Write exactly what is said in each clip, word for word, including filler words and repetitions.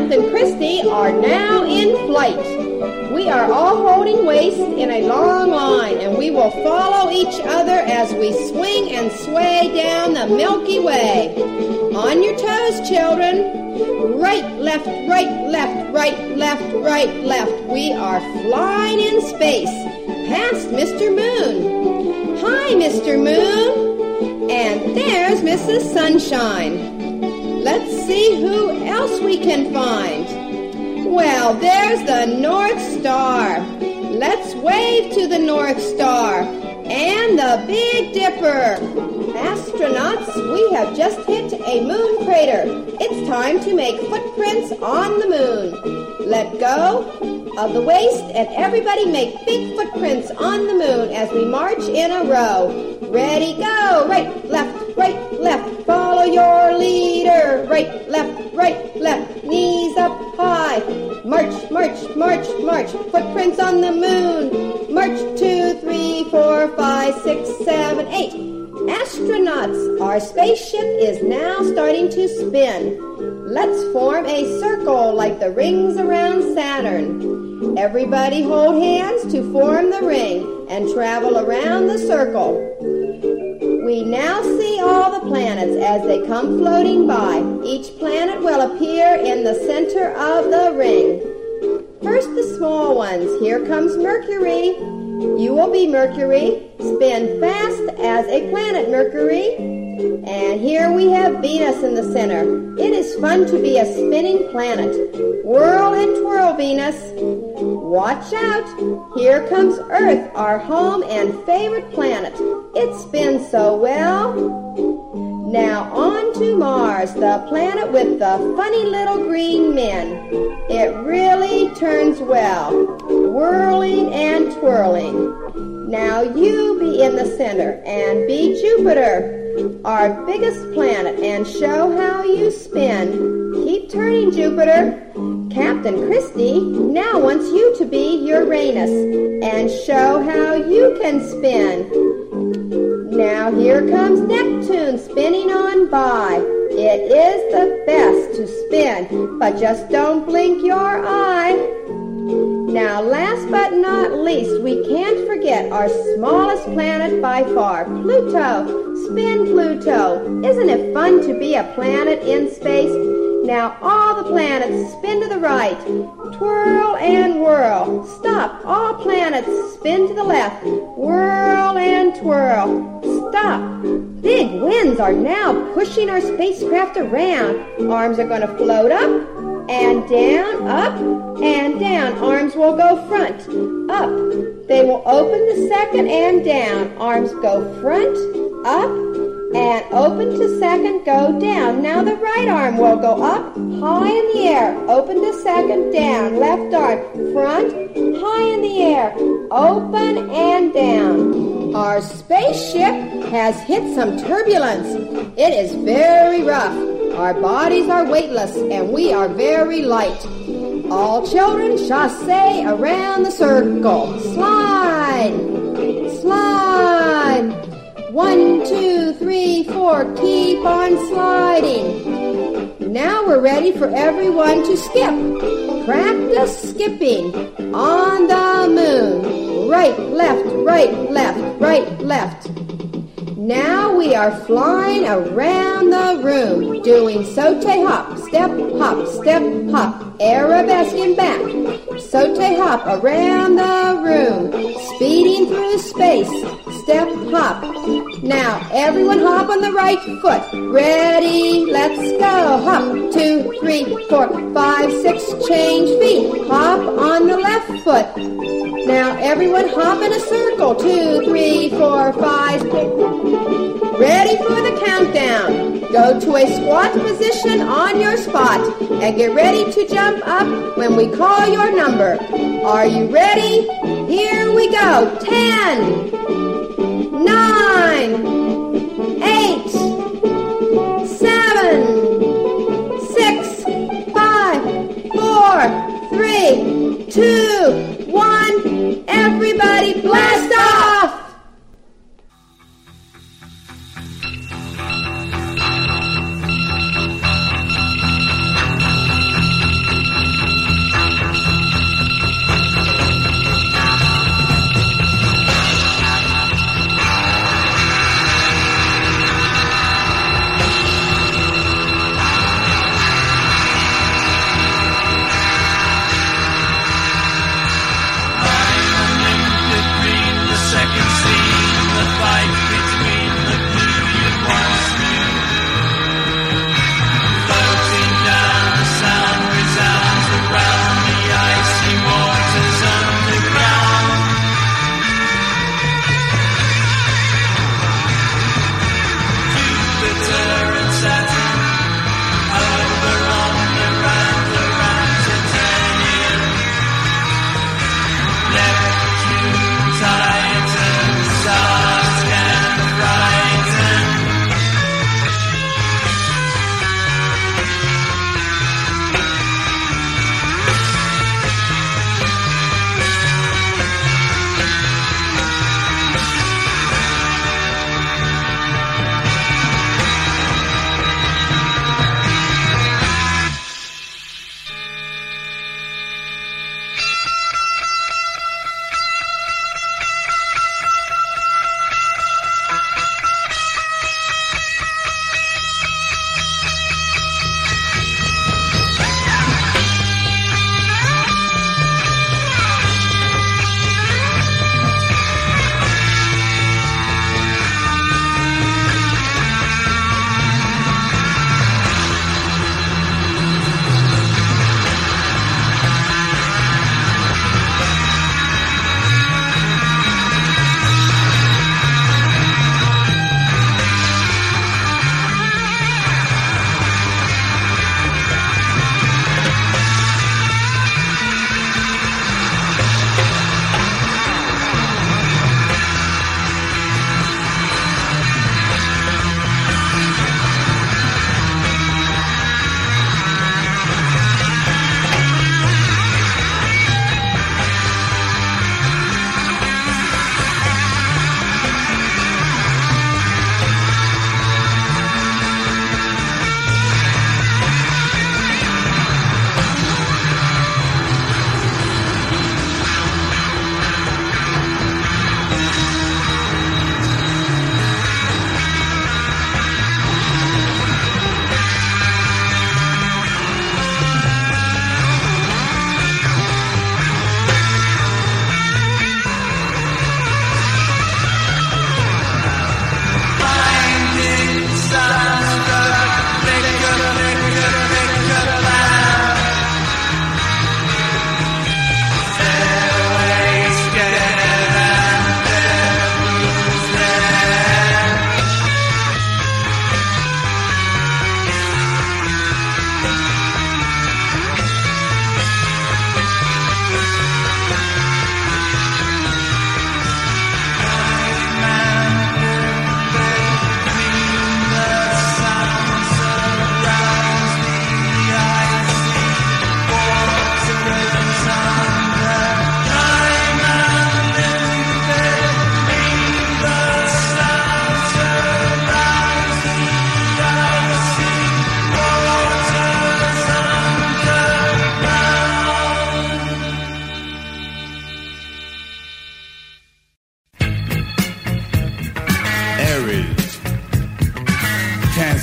Captain Christie are now in flight. We are all holding waist in a long line, and we will follow each other as we swing and sway down the Milky Way. On your toes, children. Right, left, right, left, right, left, right, left. We are flying in space past Mister Moon. Hi, Mister Moon. And there's Missus Sunshine. Let's see who else we can find. Well, there's the North Star. Let's wave to the North Star. And the Big Dipper. Astronauts, we have just hit a moon crater. It's time to make footprints on the moon. Let go of the waist and everybody make big footprints on the moon as we march in a row. Ready, go! Right, left, right, left. Follow your leader. Right, left, right, left. Knees up high. March, march, march, march. Footprints on the moon. March, two, three, four, five, six, seven, eight. Astronauts, our spaceship is now starting to spin. Let's form a circle like the rings around Saturn. Everybody hold hands to form the ring and travel around the circle. We now see all the planets as they come floating by. Each planet will appear in the center of the ring. First, the small ones. Here comes Mercury. You will be Mercury. Spin fast as a planet, Mercury. And here we have Venus in the center. It is fun to be a spinning planet. Whirl and twirl, Venus. Watch out. Here comes Earth, our home and favorite planet. It spins so well. Now on to Mars, the planet with the funny little green men. It really turns well, whirling and twirling. Now you be in the center and be Jupiter, our biggest planet, and show how you spin. Keep turning, Jupiter. Captain Christie now wants you to be Uranus and show how you can spin. Now here comes Neptune spinning on by. It is the best to spin, but just don't blink your eye. Now last but not least, we can't forget our smallest planet by far, Pluto. Spin, Pluto. Isn't it fun to be a planet in space? Now all the planets spin to the right. Twirl and whirl. Stop. All planets spin to the left. Whirl and twirl. Stop. Big winds are now pushing our spacecraft around. Arms are going to float up and down, up and down. Arms will go front, up. They will open to second and down. Arms go front, up, and open to second, go down. Now the right arm will go up, high in the air, open to second, down. Left arm, front, high in the air, open and down. Our spaceship has hit some turbulence. It is very rough. Our bodies are weightless and we are very light. All children chassez around the circle. Slide, slide. One, two, three, four. Keep on sliding. Now we're ready for everyone to skip. Practice skipping on the moon. Right, left, right, left, right, left. Now we are flying around the room, doing saute hop, step hop, step hop, arabesque back, saute hop around the room, speeding through space, step hop. Now everyone hop on the right foot. Ready, let's go. Hop, two, three, four, five, six, change feet. Hop on the left foot. Now everyone hop in a circle. Two, three, four, five, six. Ready for the countdown. Go to a squat position on your spot and get ready to jump up when we call your number. Are you ready? Here we go. Ten, nine, eight, seven, six, five, four, three, two, one. Everybody blast off!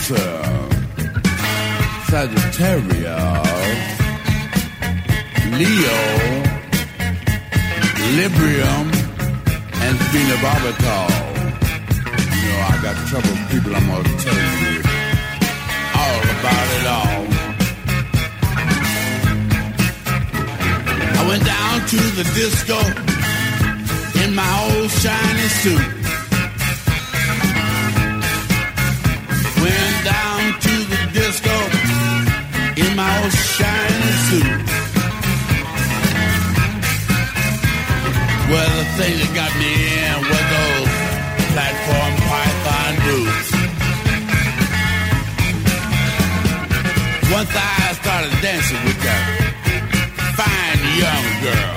Cancer, Sagittarius, Leo, Librium, and phenobarbital. You know, I got trouble with people. I'm gonna tell you all about it all. I went down to the disco in my old shiny suit. Went down to the disco in my old shiny suit. Well, the thing that got me in were those platform python boots. Once I started dancing with that fine young girl.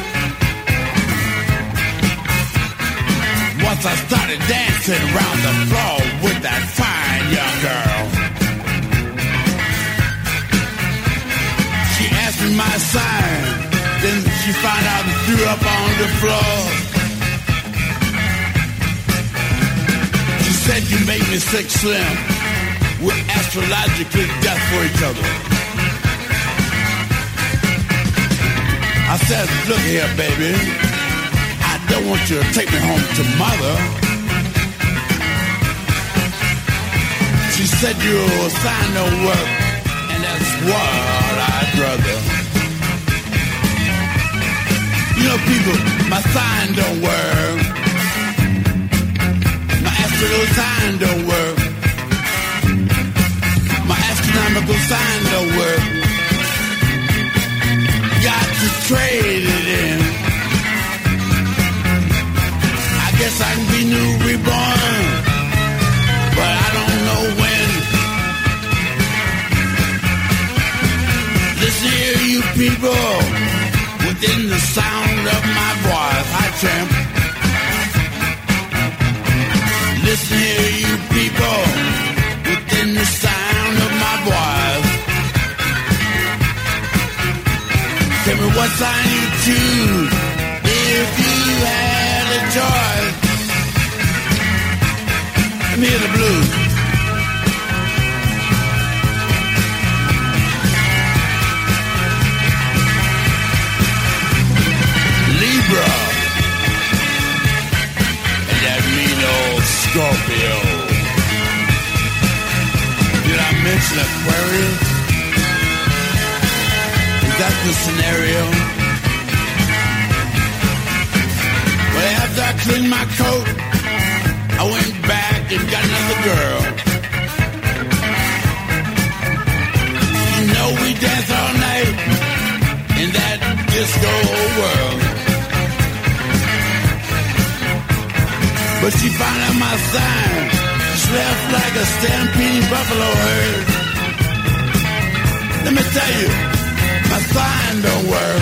Once I started dancing around the floor with that fine young girl. She asked me my sign, then she found out and threw up on the floor. She said, you make me sick slim. We're astrologically death for each other. I said, look here, baby. I don't want you to take me home to mother. She said your sign don't work, and that's what I'd rather. You know, people, my sign don't work. My astro sign don't work. My astronomical sign don't work. Got to trade it in. I guess I can be new reborn, but I don't know when. Listen here, you people, within the sound of my voice, hi champ. Listen here, you people, within the sound of my voice. Tell me what sign you choose if you had a choice. Let me hear the blues. Libra and that mean old Scorpio. Did I mention Aquarius? Is that the scenario? Well, after I cleaned my coat, I went back and got another girl. You know we danced all night in that disco world. But she found out my sign. She left like a stampeding buffalo herd. Let me tell you, my sign don't work.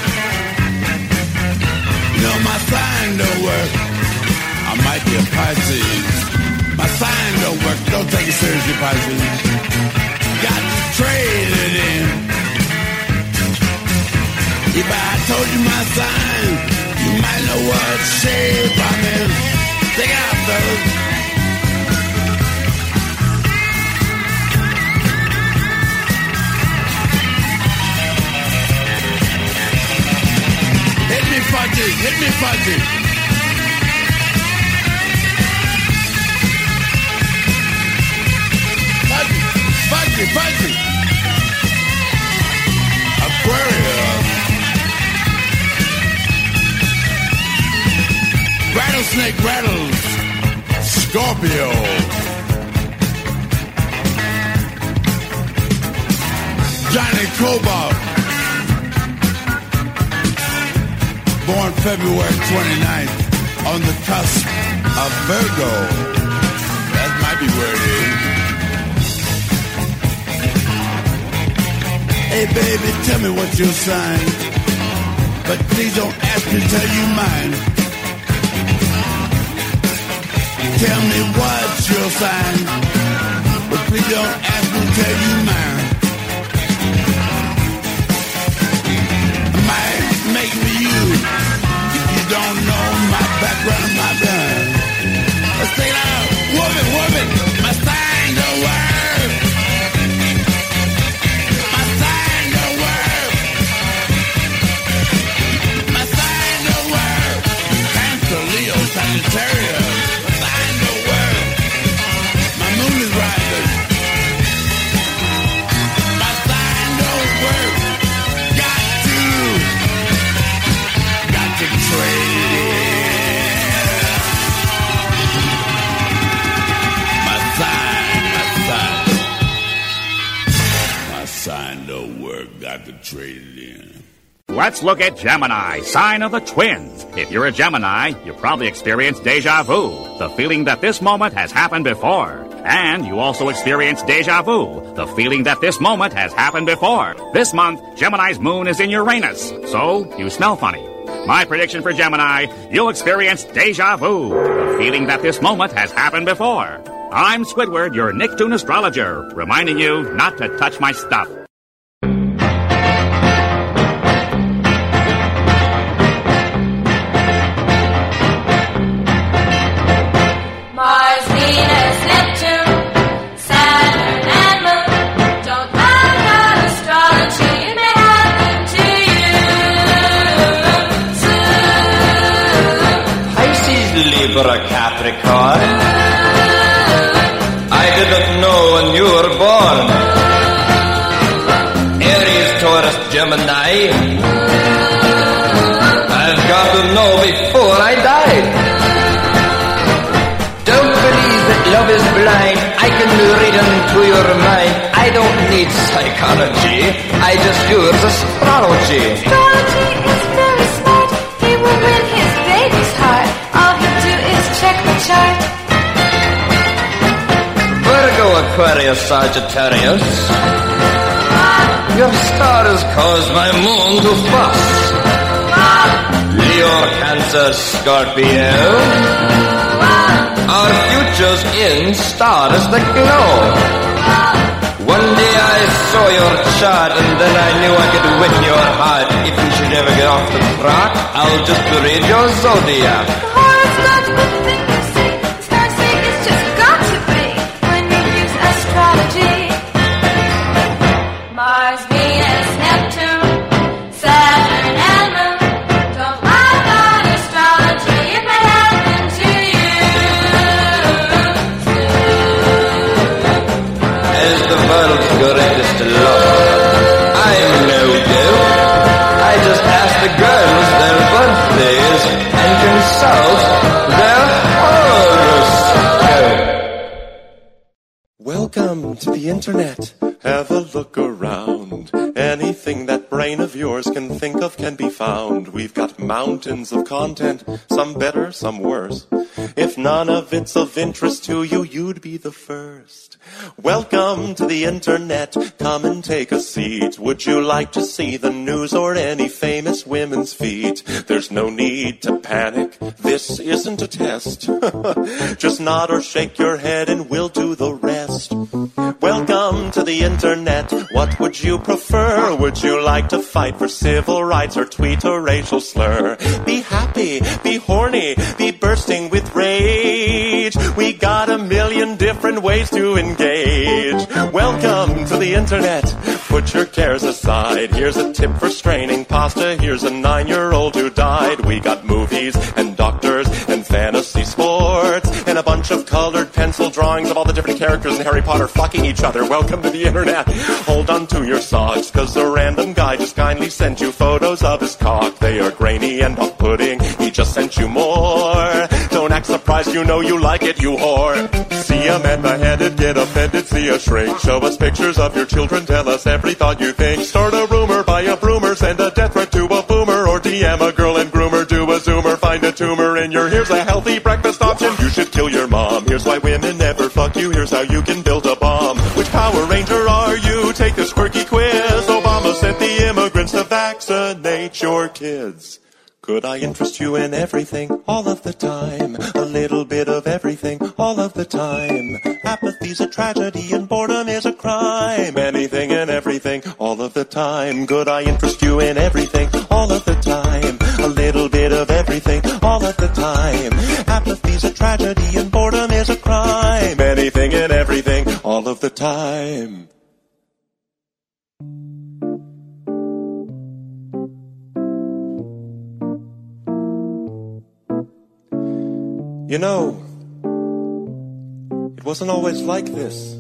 You know, my sign don't work. I might be a Pisces. My sign don't work. Don't take it seriously, Pisces. Got to trade it in. If I told you my sign, you might know what shape I'm in. Take it out, fellas. Hit me, Fudgy. Hit me, Fudgy. Fudgy. Fudgy, Fudgy. Aquarius. Rattlesnake rattles. Scorpio. Johnny Cobalt. Born February twenty-ninth on the cusp of Virgo. That might be where it is. Hey baby, tell me what's your sign, but please don't ask me to tell you mine. Tell me what's your sign, but please don't ask me to tell you mine. I might make me you if you don't know my background, my gun. Let's take it out. Woman, woman, my sign don't work. could trade it in. Let's look at Gemini, sign of the twins. If you're a Gemini, you probably experienced deja vu, the feeling that this moment has happened before. And you also experience deja vu, the feeling that this moment has happened before. This month, Gemini's moon is in Uranus, so you smell funny. My prediction for Gemini, you'll experience deja vu, the feeling that this moment has happened before. I'm Squidward, your Nicktoon astrologer, reminding you not to touch my stuff. Mars, Venus, Neptune, Saturn, and Moon. Don't mind about astrology, it may happen to you soon. Pisces, Libra, Capricorn. I didn't know when you were born. Aries, Taurus, Gemini. I've got to know before I die. Don't believe that love is blind. I can read into your mind. I don't need psychology. I just use astrology. Astrology is very smart. He will win his baby's heart. All he'll do is check the chart. Virgo, Aquarius, Sagittarius. Your stars cause my moon to fuss. Leo, Cancer, Scorpio. Our future's in stars that glow. One day I saw your chart and then I knew I could win your heart. If you should ever get off the track, I'll just read your zodiac. Horoscope's the thing you see. Stars say it's just got to be when you use astrology. Mars, Venus, Neptune, Saturn, and Moon. Don't lie about astrology, it may happen to you soon. As the world's greatest love, I'm no doubt. I just ask the girls their birthdays and consult their horoscope. Welcome to the internet. Have a look around. Anything that brain of yours can think of can be found. We've got mountains of content, some better, some worse. If none of it's of interest to you, you'd be the first. Welcome to the internet. Come and take a seat. Would you like to see the news or any famous women's feet? There's no need to panic. This isn't a test. Just nod or shake your head and we'll do the rest. Welcome to the internet. What would you prefer? Would you like to fight for civil rights or tweet a racial slur? Be happy, be horny, be bursting with rage. We got a million different ways to engage. Welcome to the internet. Put your cares aside. Here's a tip for straining pasta. Here's a nine-year-old who died. We got movies and doctors and fantasy sports and a bunch of colored pencil drawings of all the different characters in Harry Potter fucking each other. Welcome to the internet. Hold on to your socks, cause a random guy just kindly sent you photos of his cock. They are grainy and off-putting. He just sent you more. Don't act surprised, you know you like it, you whore. See a man beheaded, get offended, see a shrink. Show us pictures of your children, tell us every thought you think. Start a rumor, buy a broomer, send a death threat to a boomer, or D M a girl and groomer, do a zoomer, find a tumor in your. Here's a healthy breakfast option. You should kill your mom. Here's why women never fuck you. Here's how you can build a bomb. Which Power Ranger are you? Take this quirky quiz. Obama sent the immigrants to vaccinate your kids. Could I interest you in everything, all of the time? A little bit of everything, all of the time. Apathy's a tragedy and boredom is a crime. Anything and everything, all of the time. Could I interest you in everything, all of the time? A little bit of everything, all of the time. Apathy's a tragedy and boredom is a crime. Anything and everything, all of the time. You know, it wasn't always like this.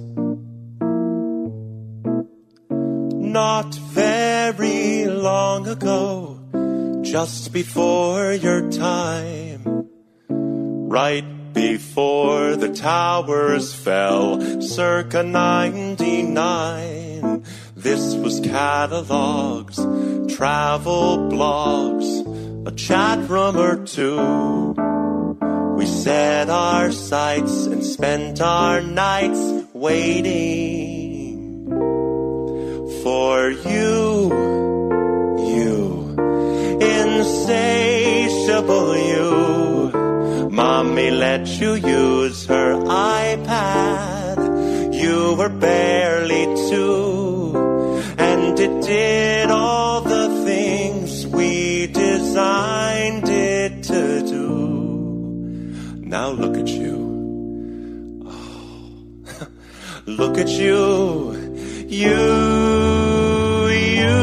Not very long ago, just before your time, right before the towers fell, circa ninety-nine, This was catalogs, travel blogs, a chat room or two. We set our sights and spent our nights waiting for you, you, insatiable you. Mommy let you use her iPad. You were barely two, and it did all the things we designed it to do. Now look at you. Oh, look at you. You, you.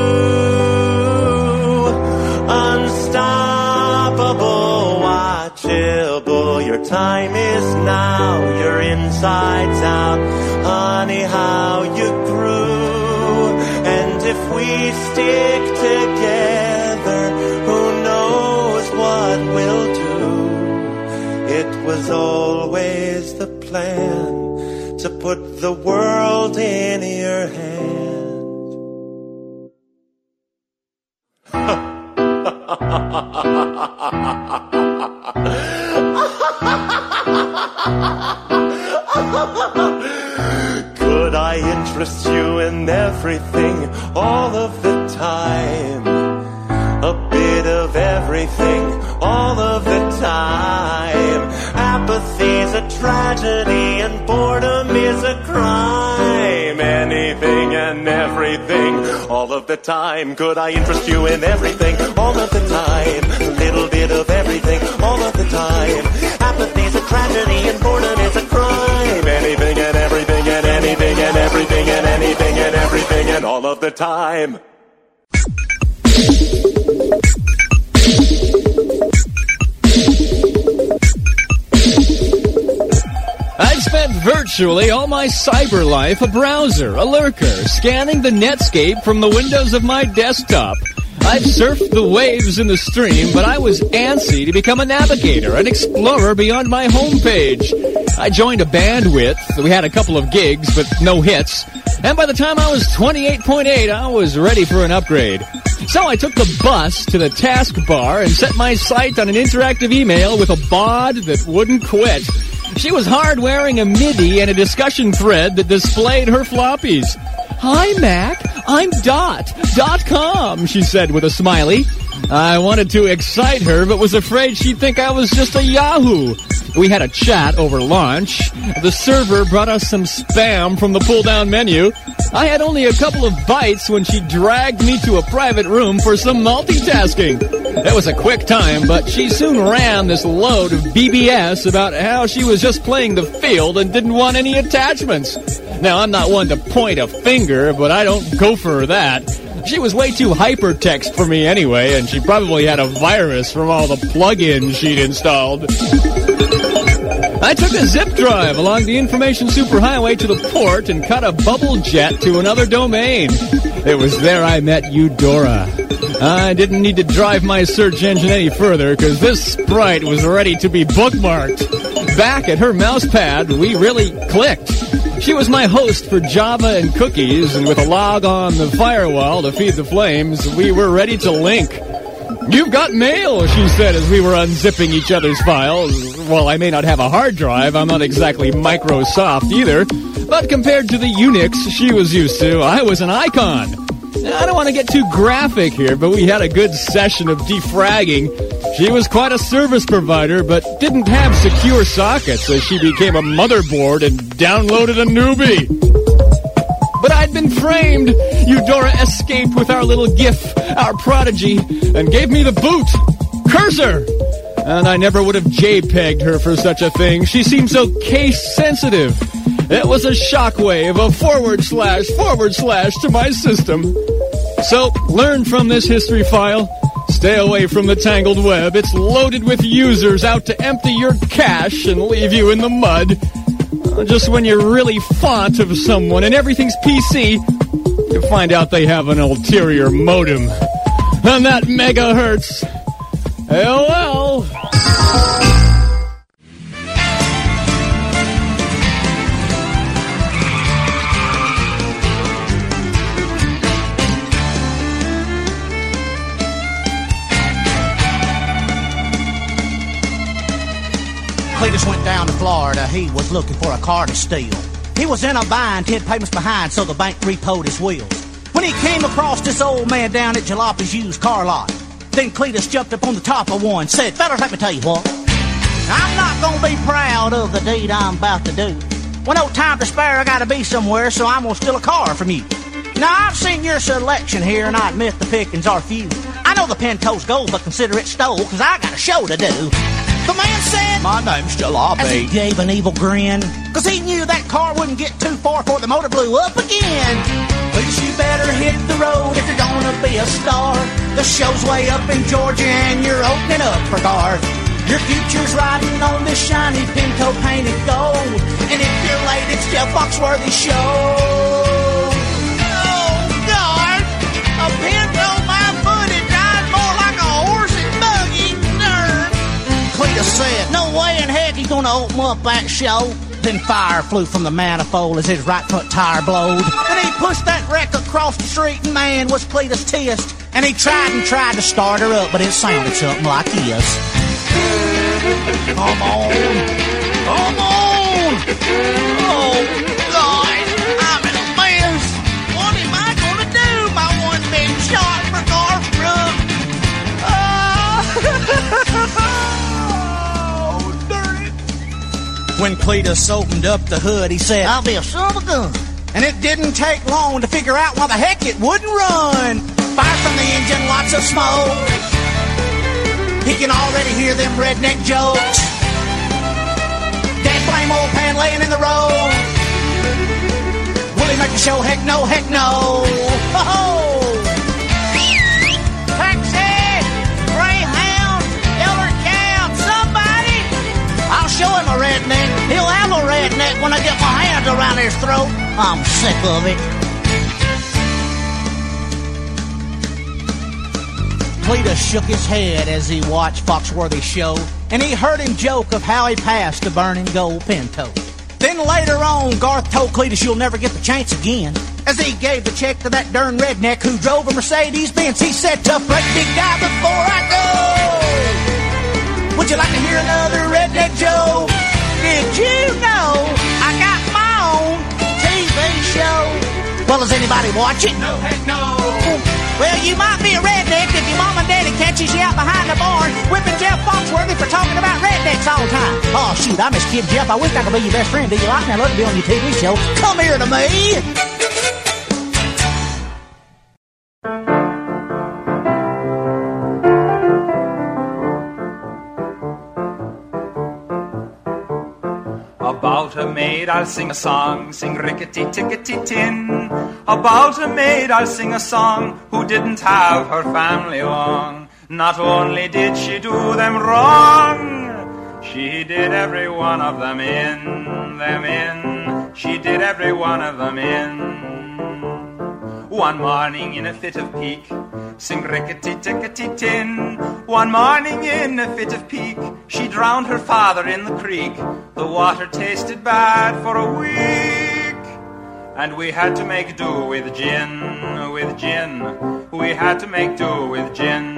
Unstoppable, watchable. Your time is now. Your insides out. Honey, how you grew. And if we stick together, who knows what we'll do. It was always the plan to put the world in your hand. Could I interest you in everything all of the time? A bit of everything all of the time. Apathy's a tragedy and boredom is a crime. Anything and everything all of the time. Could I interest you in everything all of the time? A little bit of everything all of the time. Apathy's a tragedy and boredom is a crime. Anything and everything and anything and everything and anything and everything and all of the time. I've spent virtually all my cyber life a browser, a lurker, scanning the Netscape from the windows of my desktop. I've surfed the waves in the stream, but I was antsy to become a navigator, an explorer beyond my homepage. I joined a bandwidth. We had a couple of gigs, but no hits. And by the time I was twenty-eight point eight, I was ready for an upgrade. So I took the bus to the taskbar and set my sight on an interactive email with a bod that wouldn't quit. She was hard-wearing a MIDI and a discussion thread that displayed her floppies. "Hi, Mac. I'm Dot. Dot com," she said with a smiley. I wanted to excite her, but was afraid she'd think I was just a Yahoo. We had a chat over lunch. The server brought us some spam from the pull-down menu. I had only a couple of bites when she dragged me to a private room for some multitasking. It was a quick time, but she soon ran this load of B B S about how she was just playing the field and didn't want any attachments. Now, I'm not one to point a finger, but I don't go for that. She was way too hypertext for me anyway, and she probably had a virus from all the plugins she'd installed. I took a zip drive along the information superhighway to the port and cut a bubble jet to another domain. It was there I met Eudora. I didn't need to drive my search engine any further because this sprite was ready to be bookmarked. Back at her mousepad, we really clicked. She was my host for Java and cookies, and with a log on the firewall to feed the flames, we were ready to link. "You've got mail," she said as we were unzipping each other's files. While I may not have a hard drive, I'm not exactly Microsoft either. But compared to the Unix she was used to, I was an icon. I don't want to get too graphic here, but we had a good session of defragging. She was quite a service provider, but didn't have secure sockets, so she became a motherboard and downloaded a newbie. But I'd been framed. Eudora escaped with our little GIF, our prodigy, and gave me the boot. Curse her! And I never would have JPEG'd her for such a thing. She seemed so case-sensitive. It was a shockwave, a forward slash, forward slash to my system. So, learn from this history file. Stay away from the tangled web. It's loaded with users out to empty your cache and leave you in the mud. Just when you're really fond of someone and everything's P C, you find out they have an ulterior modem. And that megahertz. A O L. Cletus went down to Florida. He was looking for a car to steal. He was in a bind, ten payments behind, so the bank repoed his wheels. When he came across this old man down at Jalopi's used car lot, then Cletus jumped up on the top of one, said, fellas, let me tell you what. I'm not gonna be proud of the deed I'm about to do. When no time to spare, I gotta be somewhere, so I'm gonna steal a car from you. Now, I've seen your selection here, and I admit the pickings are few. I know the Pinto's gold, but consider it stole, cause I got a show to do. The man said, my name's Jalopy, as he gave an evil grin, cause he knew that car wouldn't get too far before the motor blew up again. Please, you better hit the road if you're gonna be a star. The show's way up in Georgia, and you're opening up for guard. Your future's riding on this shiny Pinto painted gold, and if you're late, it's Jeff Foxworthy show. A Pinto, my foot, it drives more like a horse and buggy. Nerd. Cletus said, no way in heck he's gonna open up that show. Then fire flew from the manifold as his right front tire blowed. Then he pushed that wreck across the street, and man, was Cletus tissed. And he tried and tried to start her up, but it sounded something like this. Come on. Come on. Oh, God. I'm in a mess. What am I gonna do? My one big shot for Garf Brook. Oh, dirty. When Cletus opened up the hood, he said, I'll be a son of a gun. And it didn't take long to figure out why the heck it wouldn't run. Fire from the engine, lots of smoke. He can already hear them redneck jokes. Gas flame, old pan laying in the road. Will he make the show? Heck no, heck no. Ho-ho! Taxi! Greyhound! Elder Cab! Somebody! I'll show him a redneck. He'll have a redneck when I get my hands around his throat. I'm sick of it. Cletus shook his head as he watched Foxworthy's show, and he heard him joke of how he passed the burning gold Pinto. Then later on, Garth told Cletus you'll never get the chance again, as he gave the check to that darn redneck who drove a Mercedes-Benz. He said, tough break, big guy, before I go, would you like to hear another redneck joke? Did you know I got my own T V show? Well, does anybody watch it? No, heck no. Well, you might be a redneck if your mom and daddy catches you out behind the barn whipping Jeff Foxworthy for talking about rednecks all the time. Oh, shoot, I miss Kid Jeff. I wish I could be your best friend. Do you like me? I'd love to be on your T V show. Come here to me. About a maid I'll sing a song, sing rickety-tickety-tin. About a maid I'll sing a song who didn't have her family long. Not only did she do them wrong, she did every one of them in, them in. She did every one of them in. One morning in a fit of pique, sing rickety-tickety-tin. One morning in a fit of pique, she drowned her father in the creek. The water tasted bad for a week, and we had to make do with gin, with gin. We had to make do with gin.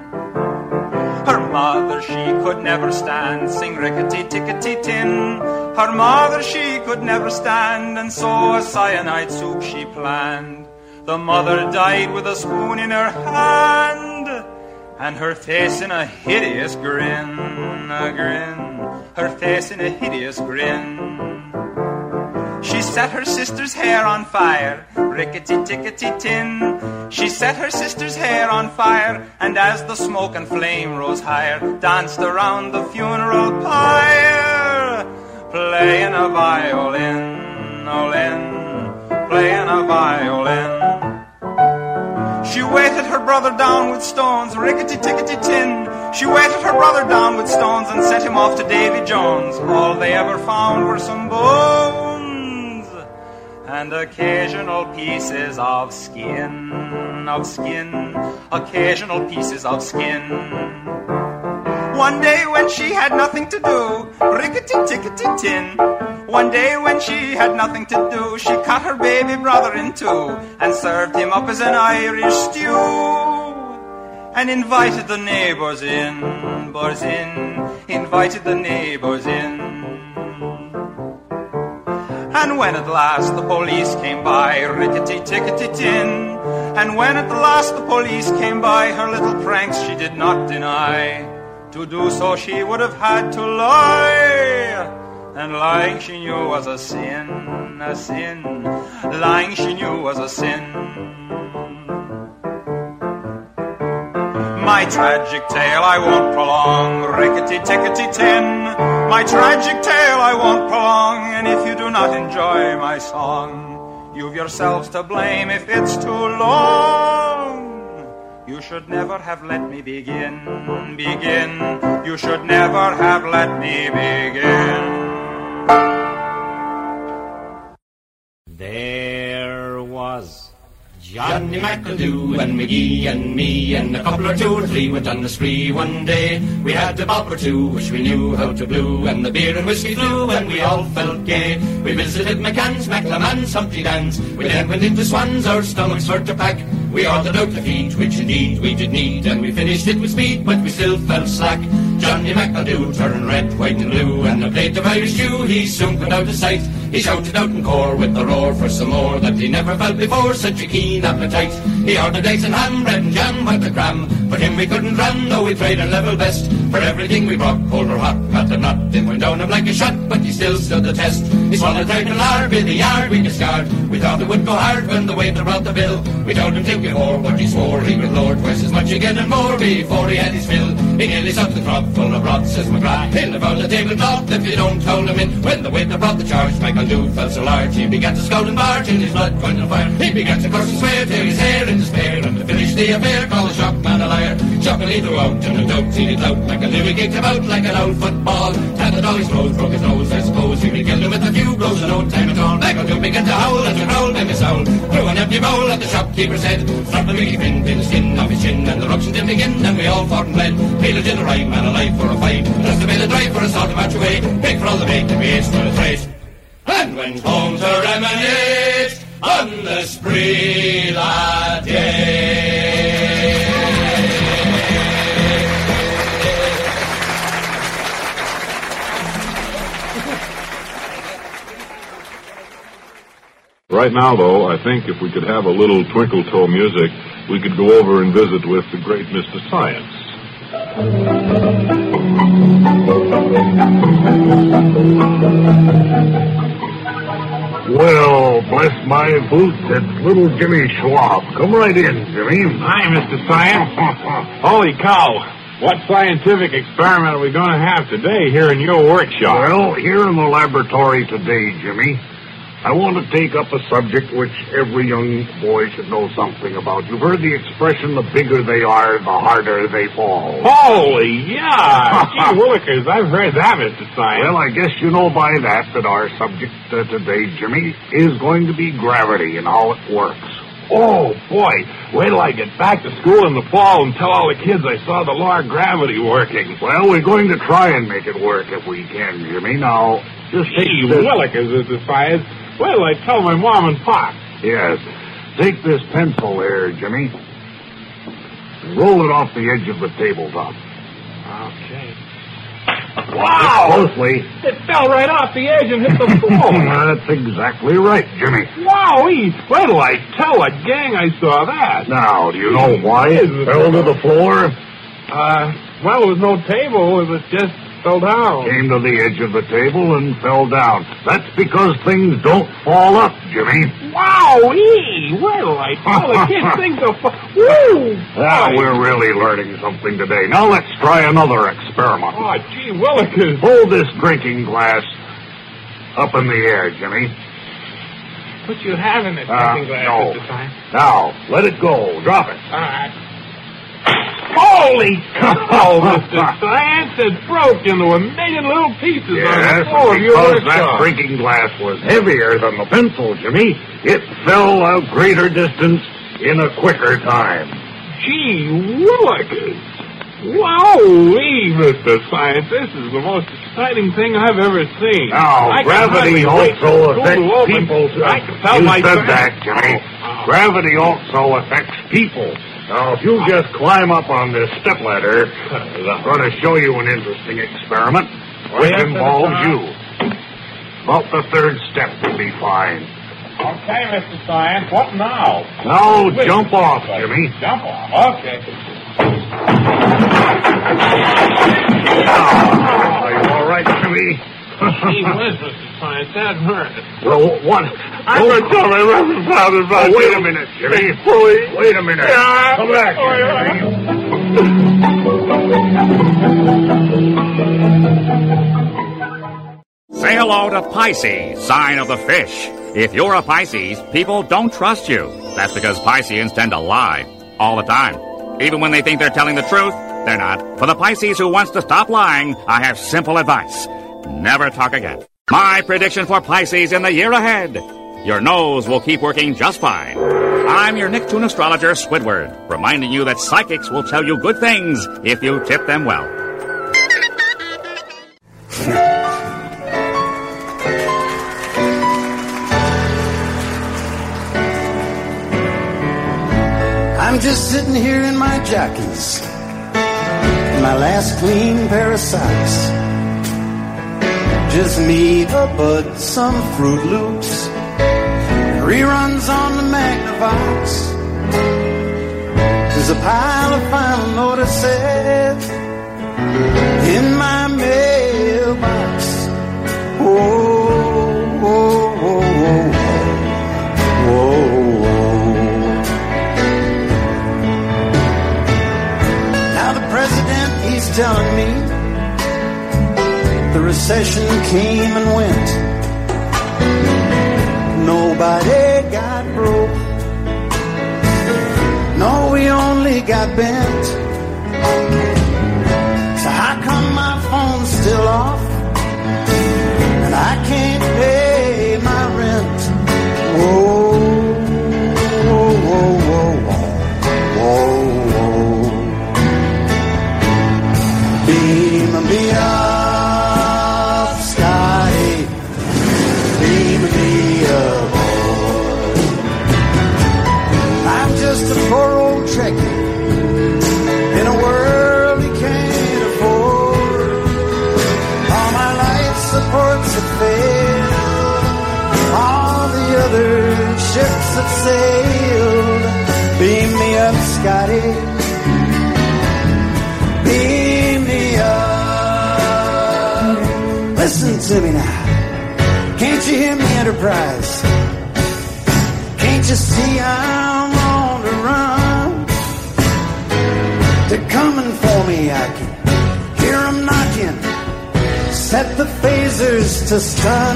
Her mother she could never stand, sing rickety-tickety-tin. Her mother she could never stand, and so a cyanide soup she planned. The mother died with a spoon in her hand, and her face in a hideous grin, a grin, her face in a hideous grin. She set her sister's hair on fire, rickety-tickety-tin. She set her sister's hair on fire, and as the smoke and flame rose higher, danced around the funeral pyre, playing a violin, olin, playing a violin. She weighted her brother down with stones, rickety-tickety-tin. She weighted her brother down with stones and set him off to Davy Jones. All they ever found were some bones and occasional pieces of skin, of skin, occasional pieces of skin. One day when she had nothing to do, rickety-tickety-tin. One day when she had nothing to do, she cut her baby brother in two and served him up as an Irish stew. and invited the neighbors in, bors in, invited the neighbors in. And when at last the police came by, rickety-tickety-tin, and when at last the police came by, her little pranks she did not deny. To do so she would have had to lie, and lying she knew was a sin, a sin. Lying she knew was a sin. My tragic tale I won't prolong, rickety-tickety-tin. My tragic tale I won't prolong, and if you do not enjoy my song, you've yourselves to blame if it's too long. You should never have let me begin, begin. You should never have let me begin. There was Johnny McEldew and McGee and me and a couple or two or three went on the spree one day. We had a bob or two which we knew how to blew, and the beer and whiskey flew and we all felt gay. We visited McCann's, McLamann's, Humpty Dan's. We then went into Swan's, our stomachs for to pack. We ordered out the feed, which indeed we did need, and we finished it with speed, but we still felt slack. Johnny McEldew turned red, white and blue, and a plate of Irish stew he soon put out of sight. He shouted out in core with a roar for some more that he never felt before, such a keen appetite. He ordered eggs and ham, bread and jam, what a cram. But him we couldn't run, though we tried our level best. For everything we brought, cold or hot, hot or not, it went down him like a shot, but he still stood the test. He swallowed tight and hard, in the yard we discard. We thought it would go hard when the waiter brought the bill. We told him think before, but he swore he would lord twice as much again and more before he had his fill. He nearly sucked the crop full of rot, says McGrath. He'll have on the tablecloth if you don't hold him in. When the waiter brought the charge, McEldew felt so large, he began to scold and barge till his blood went on fire. He began to curse and swear till his hair in despair, and to finish the affair, call the shop man a liar. Shockingly throughout, and a dope he did out. McEldew he kicked about like an old football. Tatted all his clothes, broke his nose, I suppose. He killed him with a few blows and no time at all. McEldew began to howl and to growl by his soul. Threw an empty bowl at the shopkeeper's head. Dropped the biggie pin, pin the skin off his chin, and the ruction didn't begin, and we all fought and bled. Peeled in the right, man alive for a fight. Just a bit of drive for us all to march away. Big for all the bait, and we ate for the trade. And went home to reminisce on the spree that day. Right now, though, I think if we could have a little twinkle toe music, we could go over and visit with the great Mister Science. Well, bless my boots, it's little Jimmy Schwab. Come right in, Jimmy. Hi, Mister Science. Holy cow. What scientific experiment are we going to have today here in your workshop? Well, here in the laboratory today, Jimmy, I want to take up a subject which every young boy should know something about. You've heard the expression, the bigger they are, the harder they fall. Holy yeah! Gee willikers, I've heard that, Mister Science. Well, I guess you know by that that our subject uh, today, Jimmy, is going to be gravity and how it works. Oh, boy. Wait till I get back to school in the fall and tell all the kids I saw the law of gravity working. Well, we're going to try and make it work if we can, Jimmy. Now, just take Gee this... willikers, Mister Science. Wait till I tell my mom and pop. Yes. Take this pencil there, Jimmy, and roll it off the edge of the tabletop. Okay. Wow! Closely. It fell right off the edge and hit the floor. That's exactly right, Jimmy. Wowee! Wait till I tell a gang I saw that. Now, do you know why it fell to the floor? Uh, well, there was no table. It was just fell down. Came to the edge of the table and fell down. That's because things don't fall up, Jimmy. Wowee! Wait till I tell the kids things will fall. Woo! Now we're really learning something today. Now let's try another experiment. Oh, gee willikers. Hold this drinking glass up in the air, Jimmy. What you have in this Uh, drinking glass no. at the time? Now, let it go. Drop it. All right. Holy cow, Mister Science, it broke into a million little pieces Yes, on the floor of your because that workshop. drinking glass was heavier than the pencil, Jimmy. It fell a greater distance in a quicker time. Gee willikers. Wowee, Mister Science, this is the most exciting thing I've ever seen. Now, I can gravity hardly wait for also school affects to open. people. I can tell you my said friends- that, Jimmy. Oh, oh. Gravity also affects people. Now, if you'll just climb up on this stepladder, I'm going to show you an interesting experiment which involves you. About the third step will be fine. Okay, Mister Science, what now? Now, jump off, Jimmy. Jump off, okay. Are you all right, Jimmy? Gee whiz, Mister Science, that hurt. Well, what? I'm going to tell my Reverend Father about oh, wait you. a minute, Jimmy. Please. Wait a minute. Yeah. Come back Oh, here, yeah. Jimmy. Say hello to Pisces, sign of the fish. If you're a Pisces, people don't trust you. That's because Pisceans tend to lie all the time. Even when they think they're telling the truth, they're not. For the Pisces who wants to stop lying, I have simple advice. Never talk again. My prediction for Pisces in the year ahead. Your nose will keep working just fine. I'm your Nicktoon astrologer, Squidward, reminding you that psychics will tell you good things if you tip them well. I'm just sitting here in my jockeys, in my last clean pair of socks. Just me, a bud, some Fruit Loops, reruns on the Magnavox. There's a pile of final notices in my mailbox. Whoa, whoa, whoa, whoa, whoa, whoa. Now the president, he's telling me the recession came and went. Nobody got broke. No, we only got bent. So how come my phone's still off and I can't pay my rent? Whoa, whoa, whoa, whoa, whoa, whoa. Beam me up, Scotty. Beam me up. I'm just a poor old Trekkie in a world he can't afford. All my life supports have failed. All the other ships have sailed. Beam me up, Scotty. Beam me up. Listen to me now. Can't you hear me, Enterprise? Can't you see I'm on the run? They're coming for me, I can hear them knocking. Set the phasers to stun.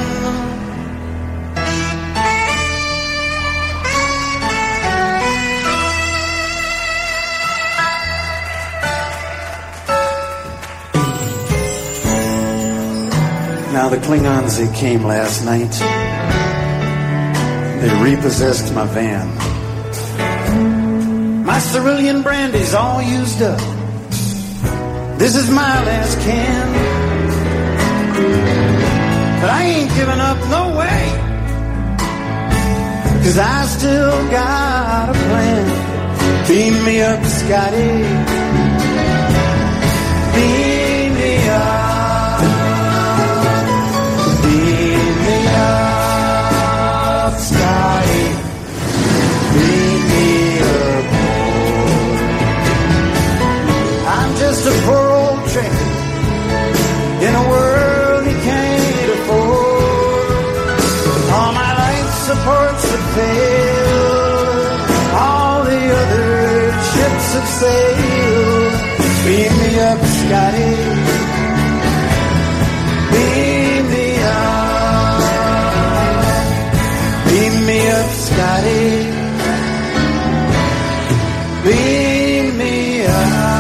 Now the Klingons, they came last night. They repossessed my van. My cerulean brandy's all used up. This is my last can. But I ain't giving up, no way. 'Cause I still got a plan. Beam me up, Scotty. Beam me up. Beam me up, Scotty. Beam me up. I'm just a poor old Trekkie in a world he can't afford. All my life supports have failed. All the other ships have sailed. Beam me up, Scotty. Beam me up. Beam me up, Scotty. Beam me up.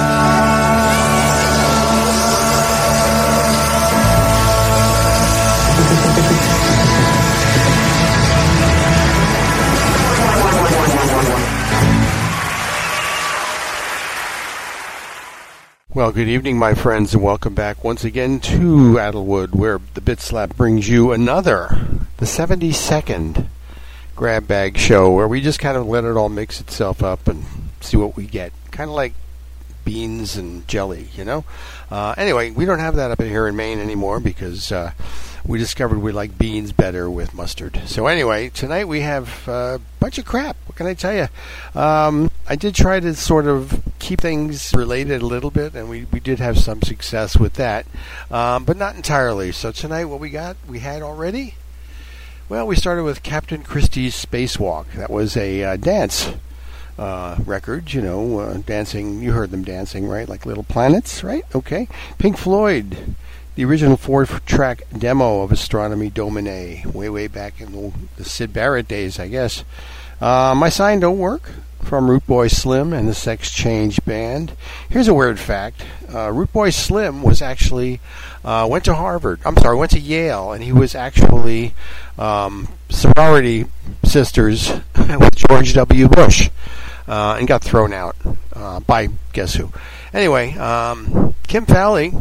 Well, good evening, my friends, and welcome back once again to Addlewood, where the Bit Slap brings you another, the seventy-second Grab Bag Show, where we just kind of let it all mix itself up and see what we get. Kind of like beans and jelly, you know. Uh, anyway, we don't have that up here in Maine anymore because uh, we discovered we like beans better with mustard. So anyway, tonight we have a bunch of crap. What can I tell you? Um, I did try to sort of keep things related a little bit, and we, we did have some success with that, um, but not entirely. So tonight what we got, we had already? Well, we started with Captain Christie's Spacewalk. That was a uh, dance uh, record, you know, uh, dancing. You heard them dancing, right? Like Little Planets, right? Okay. Pink Floyd, the original four-track demo of Astronomy Domine, way, way back in the, the Syd Barrett days, I guess. Uh, My Sign Don't Work, from Root Boy Slim and the Sex Change Band. Here's a weird fact. Uh, Root Boy Slim was actually, uh, went to Harvard. I'm sorry, went to Yale, and he was actually um, sorority sisters with George W. Bush, uh, and got thrown out uh, by guess who. Anyway, um, Kim Fowley,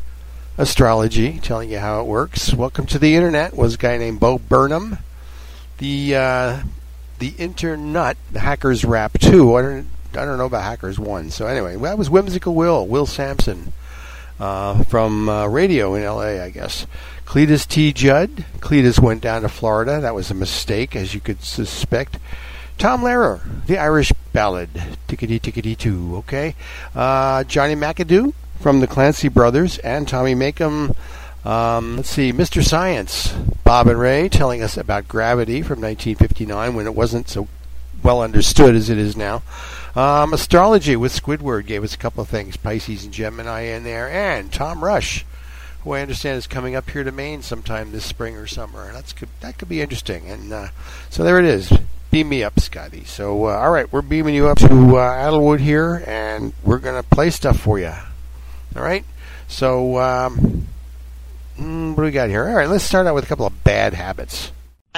Astrology, telling you how it works. Welcome to the Internet was a guy named Bo Burnham. The uh, the Internut, the Hackers Rap two. I don't I don't know about Hackers one. So anyway, that was Whimsical Will, Will Sampson, uh, from uh, radio in L A, I guess. Cletus T. Judd. Cletus went down to Florida. That was a mistake, as you could suspect. Tom Lehrer, The Irish Ballad, Tickety Tickety Two. Okay, uh, Johnny McAdoo from the Clancy Brothers and Tommy Makem. Um, let's see, Mister Science, Bob and Ray, telling us about gravity from nineteen fifty-nine when it wasn't so well understood as it is now. Um, Astrology with Squidward gave us a couple of things, Pisces and Gemini in there, and Tom Rush, who I understand is coming up here to Maine sometime this spring or summer. That's could, that could be interesting. And uh, so there it is. Beam me up, Scotty. So, uh, all right, we're beaming you up to uh, Adelwood here, and we're going to play stuff for you. All right? So, um, mm, what do we got here? All right, let's start out with a couple of bad habits.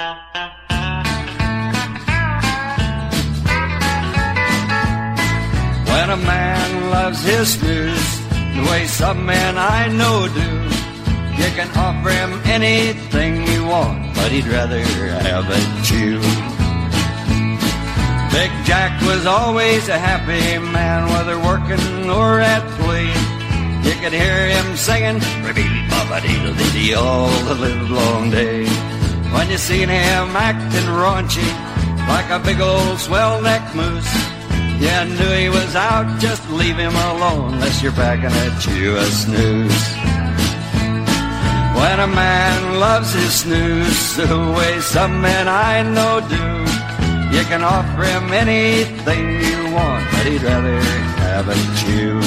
When a man loves his snooze, the way some men I know do, you can offer him anything you want, but he'd rather have a chew. Big Jack was always a happy man, whether working or at play. You could hear him singing "Ba-ba-dee-da-dee-dee" all the live long day. When you seen him acting raunchy, like a big old swell-neck moose, you knew he was out, just leave him alone, unless you're packing at you a snooze. When a man loves his snooze, the way some men I know do, you can offer him anything you want, but he'd rather have a chew.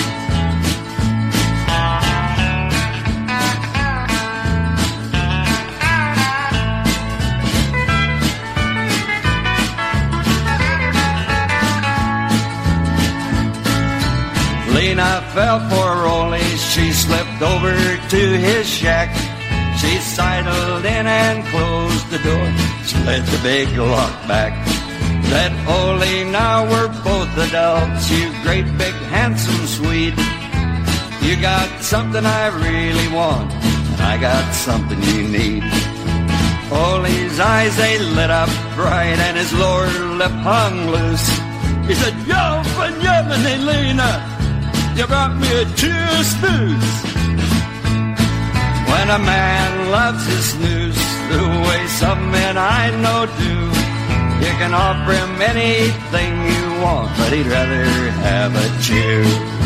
Lena fell for Rolly, she slipped over to his shack. She sidled in and closed the door, slid the big lock back. Said, Ole, now we're both adults, you great big handsome Swede. You got something I really want, and I got something you need. Ole's eyes, they lit up bright, and his lower lip hung loose. He said, yo, from Germany, Lena, you brought me a two snooze. When a man loves his snooze, the way some men I know do, you can offer him anything you want, but he'd rather have a chew.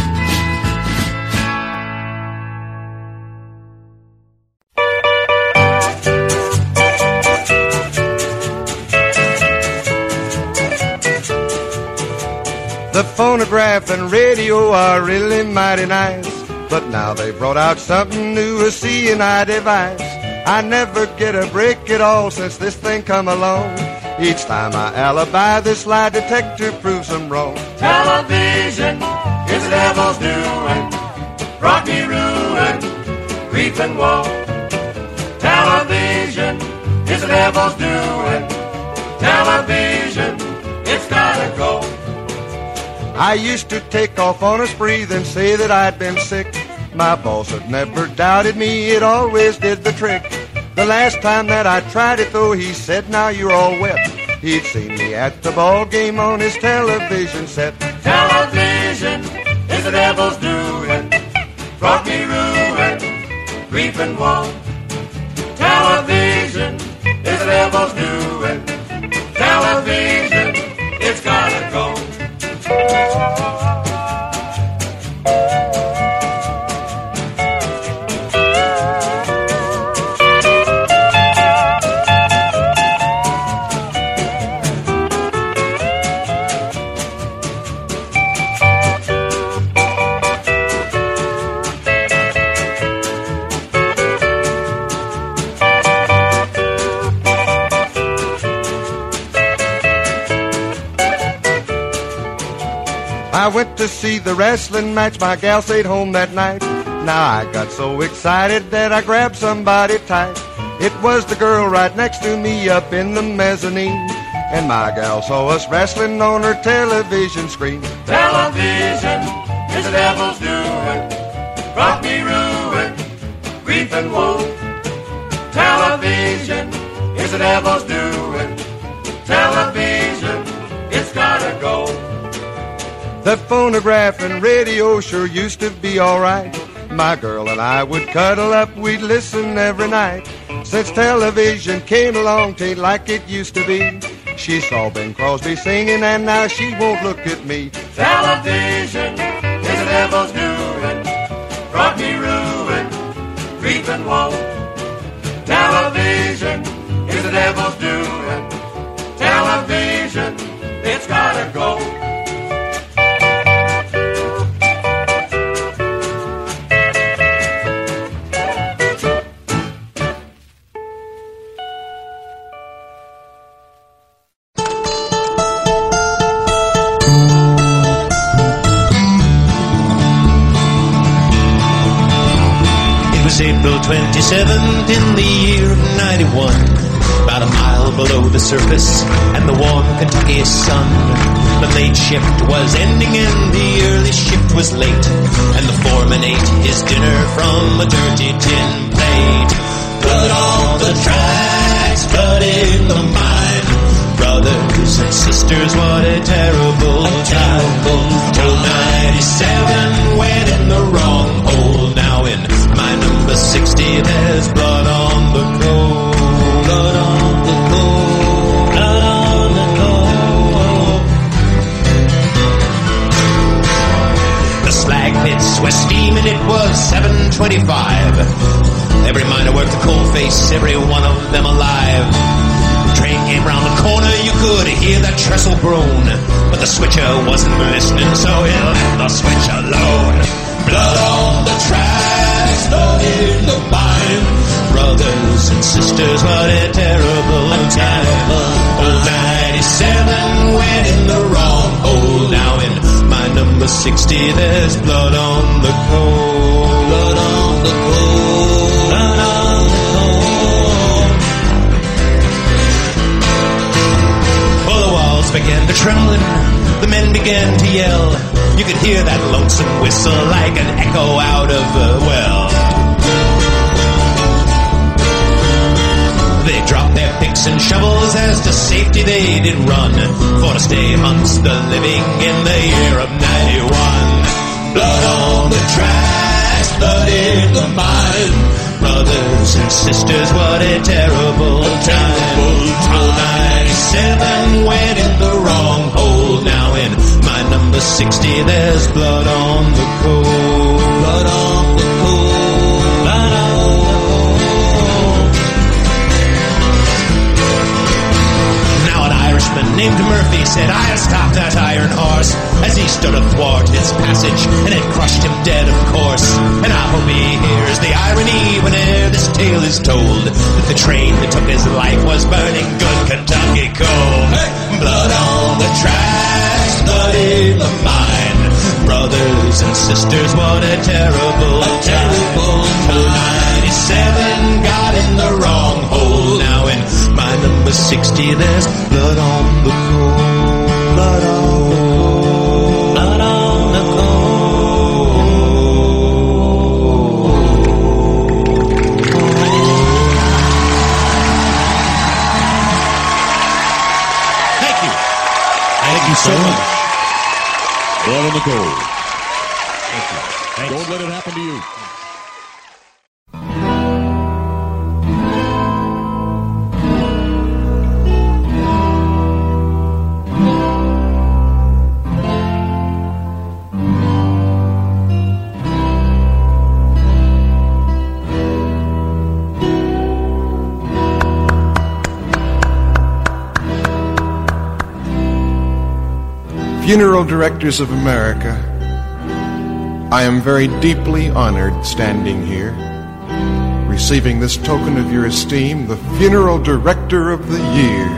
The phonograph and radio are really mighty nice, but now they brought out something new, a seeing eye device. I never get a break at all since this thing come along. Each time I alibi, this lie detector proves I'm wrong. Television is the devil's doing, brought me ruin, grief and woe. Television is the devil's doing, television, it's gotta go. I used to take off on a spree, then say that I'd been sick. My boss had never doubted me, it always did the trick. The last time that I tried it though, he said, now you're all wet. He'd seen me at the ball game on his television set. Television is the devil's doing, brought me ruin, grief and woe. Television is the devil's doing, television, it's gotta go. I went to see the wrestling match, my gal stayed home that night. Now I got so excited that I grabbed somebody tight. It was the girl right next to me up in the mezzanine, and my gal saw us wrestling on her television screen. Television is the devil's doing, brought me ruin, grief and woe. Television is the devil's doing, television, it's gotta go. The phonograph and radio sure used to be alright. My girl and I would cuddle up, we'd listen every night. Since television came along, 'tain't like it used to be. She saw Bing Crosby singing and now she won't look at me. Television is the devil's doing, brought me ruin, grief and woe. Television is the devil's doing, television, it's gotta go. April twenty-seventh in the year of ninety-one, about a mile below the surface and the warm Kentucky sun. The late shift was ending and the early shift was late, and the foreman ate his dinner from a dirty tin plate. Blood on the tracks, blood in the mine. Brothers and sisters, what a terrible time. Old ninety-seven went in the wrong hole. Now in my number sixty, there's blood on the coal. Blood on the coal. Blood on the coal. The slag pits were steaming, it was seven twenty-five. Every miner worked the coal face, every one of them alive. Train came round the corner, you could hear that trestle groan, but the switcher wasn't listening, so he left the switch alone. Blood on the tracks, blood in the mine. Brothers and sisters, what a terrible time. Old ninety-seven went in the wrong hole. Now in my number sixty, there's blood on the coal. Blood on the coal. Blood on the coal. Well, the walls began to tremble, the men began to yell. You could hear that lonesome whistle like an echo out of a well. They dropped their picks and shovels as to safety they did run, for to stay amongst the living in the year of ninety-one. Blood on the tracks, blood in the mine. Brothers and sisters, what a terrible time. Old ninety-seven went in the wrong hole. Now in my number sixty, there's blood on the coal. Blood on the coal. Blood on the coal. Now an Irishman named Murphy said, I'll stop that iron horse, as he stood athwart its passage, and it crushed him dead, of course. And I hope he hears the irony whene'er this tale is told, that the train that took his life was burning good Kentucky coal. Hey! Blood on the tracks, blood in the mine. Brothers and sisters, what a terrible a terrible time. ninety-seven got in the wrong hole. Now in my number sixty, there's blood on the coal. Blood on the coal. Blood on the coal. so much. Well, Nicole. Thank you. Thanks. Don't let it happen to you. Funeral Directors of America, I am very deeply honored standing here, receiving this token of your esteem, the Funeral Director of the Year.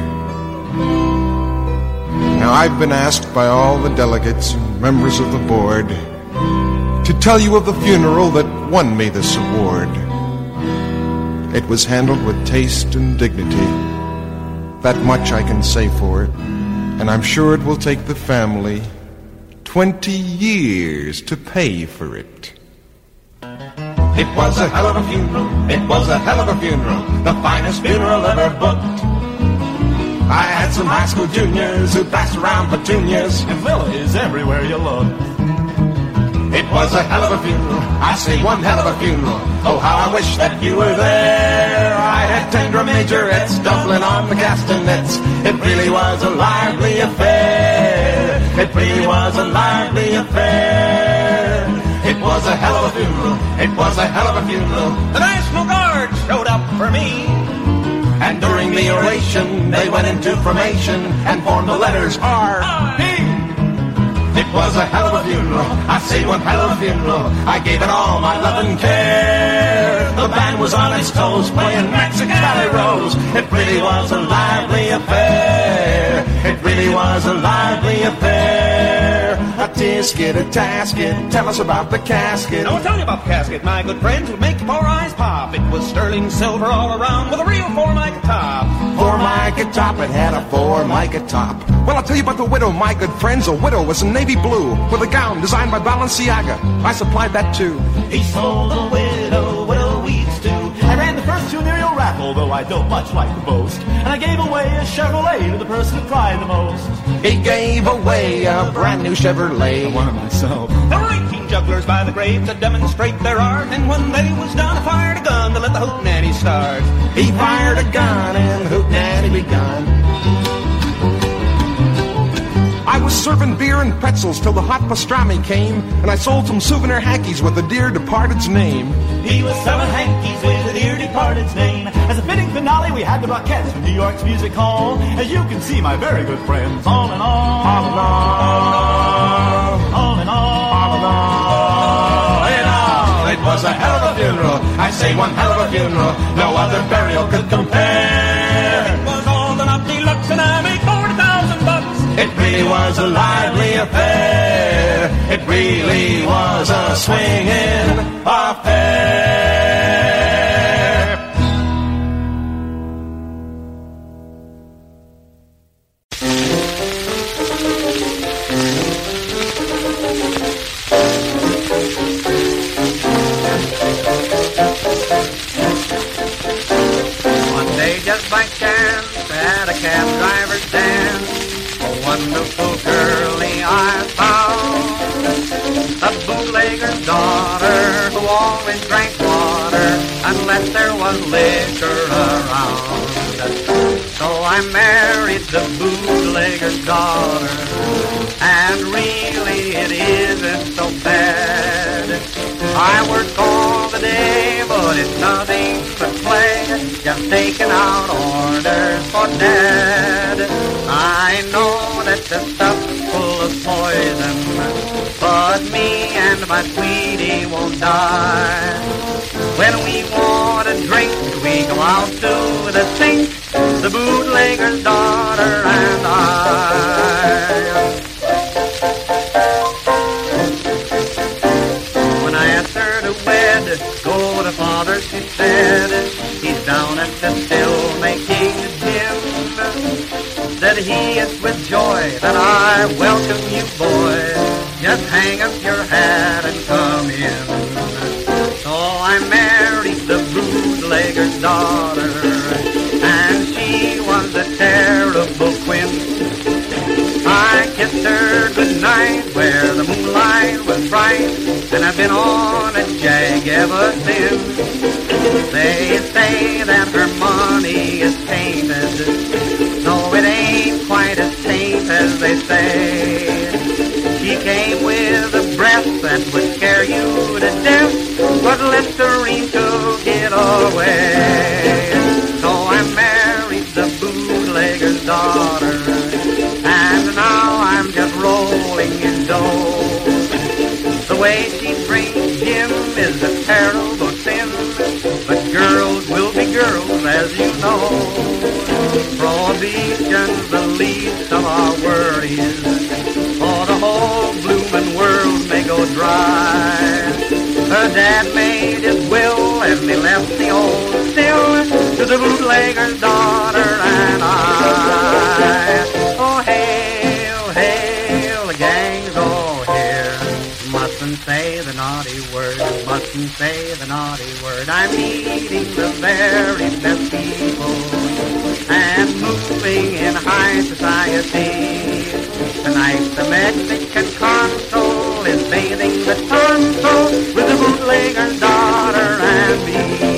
Now, I've been asked by all the delegates and members of the board to tell you of the funeral that won me this award. It was handled with taste and dignity. That much I can say for it. And I'm sure it will take the family twenty years to pay for it. It was a hell of a funeral, it was a hell of a funeral, the finest funeral ever booked. I had some high school juniors who passed around petunias, and villas everywhere you look. It was a hell of a funeral, I say one hell of a funeral. Oh, how I wish that you were there. I had ten drum majorettes doubling on the castanets. It really was a lively affair. It really was a lively affair. It was a hell of a funeral, it was a hell of a funeral. The National Guard showed up for me, and during the oration they went into formation and formed the letters R P. It was a hell of a funeral, I say one hell of a funeral. I gave it all my love and care. The band was on its toes playing Mexicali Rose. It really was a lively affair. It really was a lively affair. A tisket, a tasket, tell us about the casket. I'll tell you about the casket, my good friends, would make your eyes pop. It was sterling silver all around with a real Formica top. Formica top, it had a Formica top. Well, I'll tell you about the widow, my good friends. A widow was in navy blue with a gown designed by Balenciaga. I supplied that too. He sold a widow, widow weeds too. I ran the first funereal raffle, though I don't much like to boast. And I gave away a Chevrolet to the person who cried the most. He gave away a brand new Chevrolet. One of myself. There were eighteen jugglers by the grave to demonstrate their art. And when they was done, I fired a gun to let the hootenanny start. He fired a gun and the hootenanny begun. I was serving beer and pretzels till the hot pastrami came, and I sold some souvenir hankies with the dear departed's name. He was selling hankies with the dear departed's name. As a fitting finale, we had the Rockettes from New York's Music Hall. As you can see, my very good friends, all in all, all in all, all in all, all in all, in all, it was a hell of a funeral. I say one hell of a funeral. No other burial could compare. It was all done up deluxe, and I made forty thousand bucks. It really was a lively affair. It really was a swinging affair. One day just by chance at a cab driver's dance, wonderful girlie I found, a bootlegger's daughter who always drank water unless there was liquor around. So I married the bootlegger's daughter, and really it isn't so bad. I work all the day, but it's nothing but play, just taking out orders for Dad. I know that the stuff's full of poison, but me and my sweetie won't die. When we want a drink, we go out to the sink, the bootlegger's daughter and I. When I asked her to wed, go to father, she said, he's down at the still making gin. Said he is with joy that I welcome you, boy. Just hang up your hat and come in. So I married the bootlegger's daughter, and she was a terrible queen. I kissed been on a jag ever since. They say that her money is tainted. No, it ain't quite as tainted as they say. She came with a breath that would scare you to death, but Listerine took it away. So I married the bootlegger's daughter, and now I'm just rolling in dough. The way she drinks gin is a terrible sin, but girls will be girls, as you know. Prohibition's the least of our worries, for the whole bloomin' world may go dry. Her dad made his will, and he left the old still to the bootlegger's daughter and I. Oh, hail, hail, the gang's all here. Mustn't say the naughty word, mustn't say the naughty word. I'm meeting the very best people and moving in high society. Tonight the Mexican consul is bathing the tonsil with the bootlegger's daughter and me.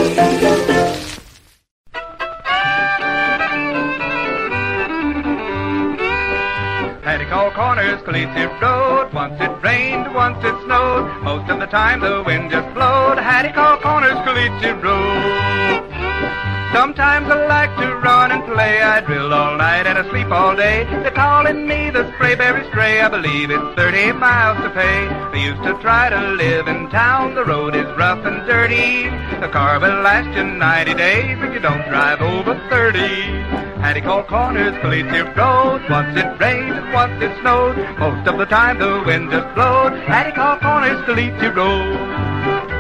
Petticoat Corners, Calicia Road. Once it rained, once it snowed. Most of the time the wind just blowed. Petticoat Corners, Calicia Road. Sometimes I like to run and play. I drill all night and I sleep all day. They're calling me the Sprayberry Stray. I believe it's thirty miles to pay. They used to try to live in town. The road is rough and dirty. The car will last you ninety days if you don't drive over thirty. Petticoat Corners, Calicia Road. Once it rained and once it snowed. Most of the time the wind just blowed. Petticoat Corners, Calicia Road.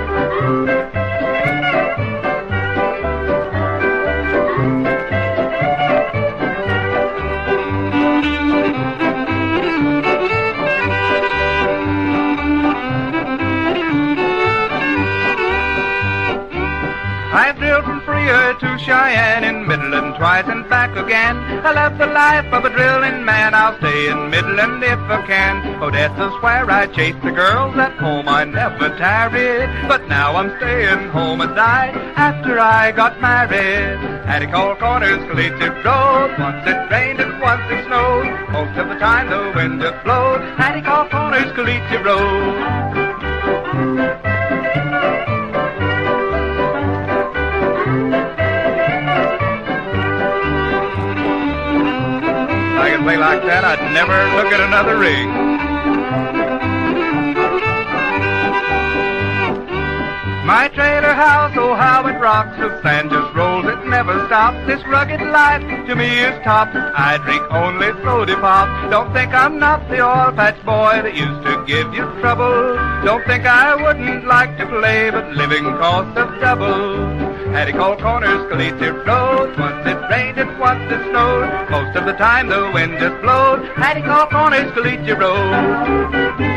I've drilled from Freer to Cheyenne, in Midland twice and back again. I love the life of a drilling man. I'll stay in Midland if I can. Odessa's where I chased the girls. At home I never tarried, but now I'm staying home and died after I got married. Petticoat Corners, Calicia Road. Once it rained and once it snowed. Most of the time the wind just blowed. Petticoat Corners, Calicia Road. I could play like that, I'd never look at another ring. My trailer house, oh how it rocks. The sand just rolls, it never stops. This rugged life to me is top. I drink only soda pop. Don't think I'm not the oil patch boy that used to give you trouble. Don't think I wouldn't like to play, but living costs us double. Petticoat Corners, Calicia Road. Once it rained and once it snowed. Most of the time the wind just blowed. Petticoat Corners, Calicia Road.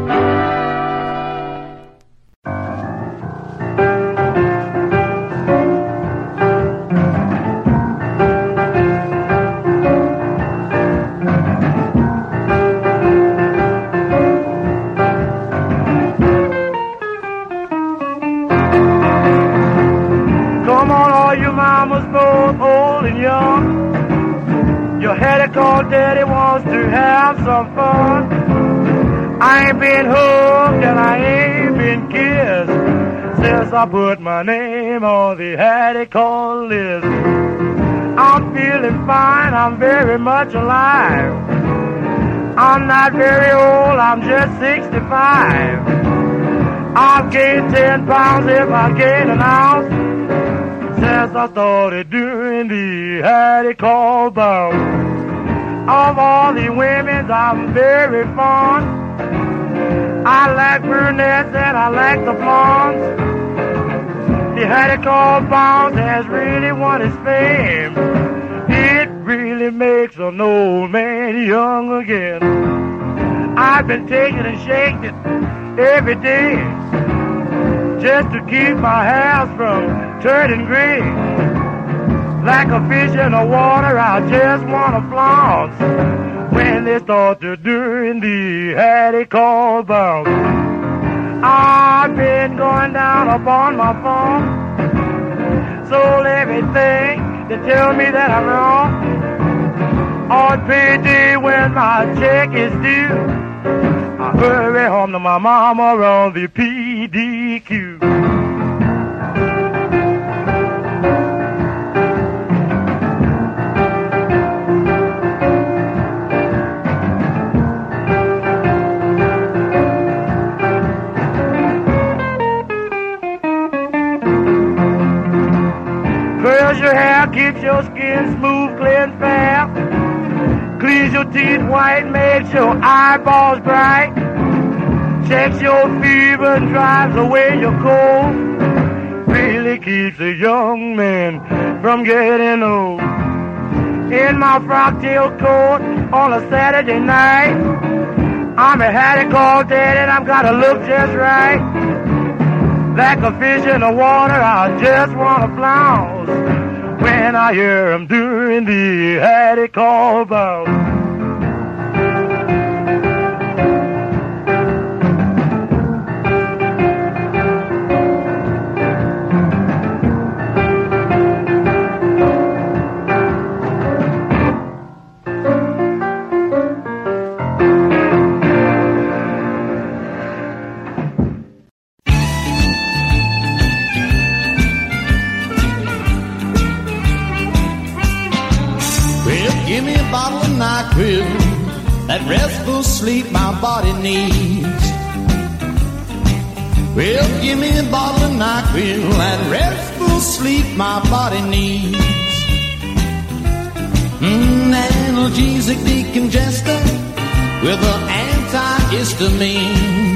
Petticoat Daddy wants to have some fun. I ain't been hugged and I ain't been kissed since I put my name on the Petticoat list. I'm feeling fine, I'm very much alive. I'm not very old, I'm just sixty-five. I've gained ten pounds if I gain an ounce since I started doing the Petticoat bounce. Of all the women, I'm very fond. I like brunettes and I like the blondes. The Petticoat bounce has really won its fame. It really makes an old man young again. I've been taking and shaking it every day just to keep my hair from turning gray. Like a fish in the water, I just want to flounce when they start to doing the Petticoat bounce. I've been going down upon my phone, sold everything to tell me that I'm wrong. On payday when my check is due, I hurry home to my mama on the P D Q. Curls your hair, keeps your skin smooth, clear and fair. Cleans your teeth white, makes your eyeballs bright. Checks your fever and drives away your cold. Really keeps a young man from getting old. In my frock tail coat on a Saturday night, I'm a haddock all day and I've got to look just right. Like a fish in the water, I just want to flounce when I hear him doing the haddock call bout. That restful sleep my body needs. Well, give me a bottle of NyQuil. That restful sleep my body needs. Mmm, analgesic decongestant with an antihistamine.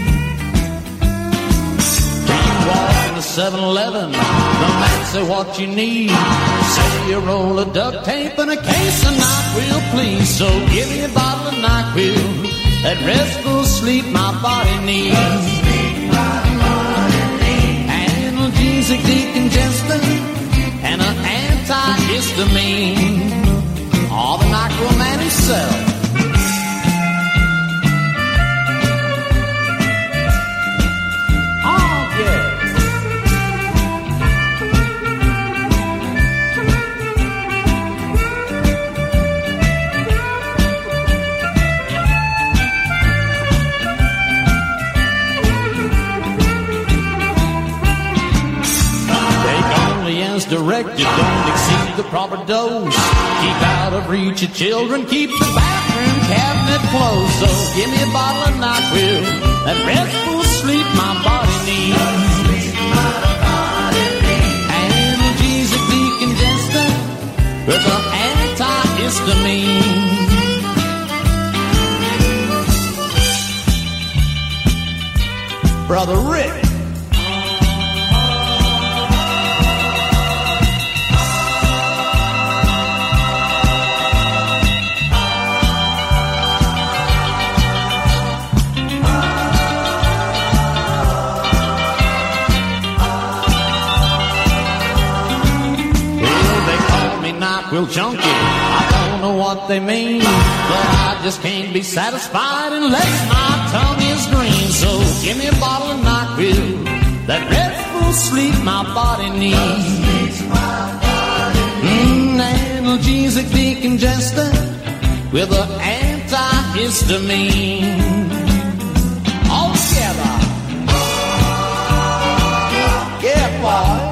Can't walk in a seven eleven. The man say what you need. Say a roll of duct tape and a case of NyQuil, please. So give me a bottle of NyQuil. That restful sleep my body needs. Analgesic decongestant and an antihistamine. All the NyQuil man himself. Directed, don't exceed the proper dose. Keep out of reach of children, keep the bathroom cabinet closed. So give me a bottle of NyQuil, that restful sleep my body needs. Analgesic decongestant with an antihistamine. Brother Rick. NyQuil junkie, I don't know what they mean, but I just can't be satisfied unless my tongue is green. So give me a bottle of NyQuil, that restful sleep my body needs. Mmm, analgesic decongestant with an antihistamine. All together. Yeah, boy.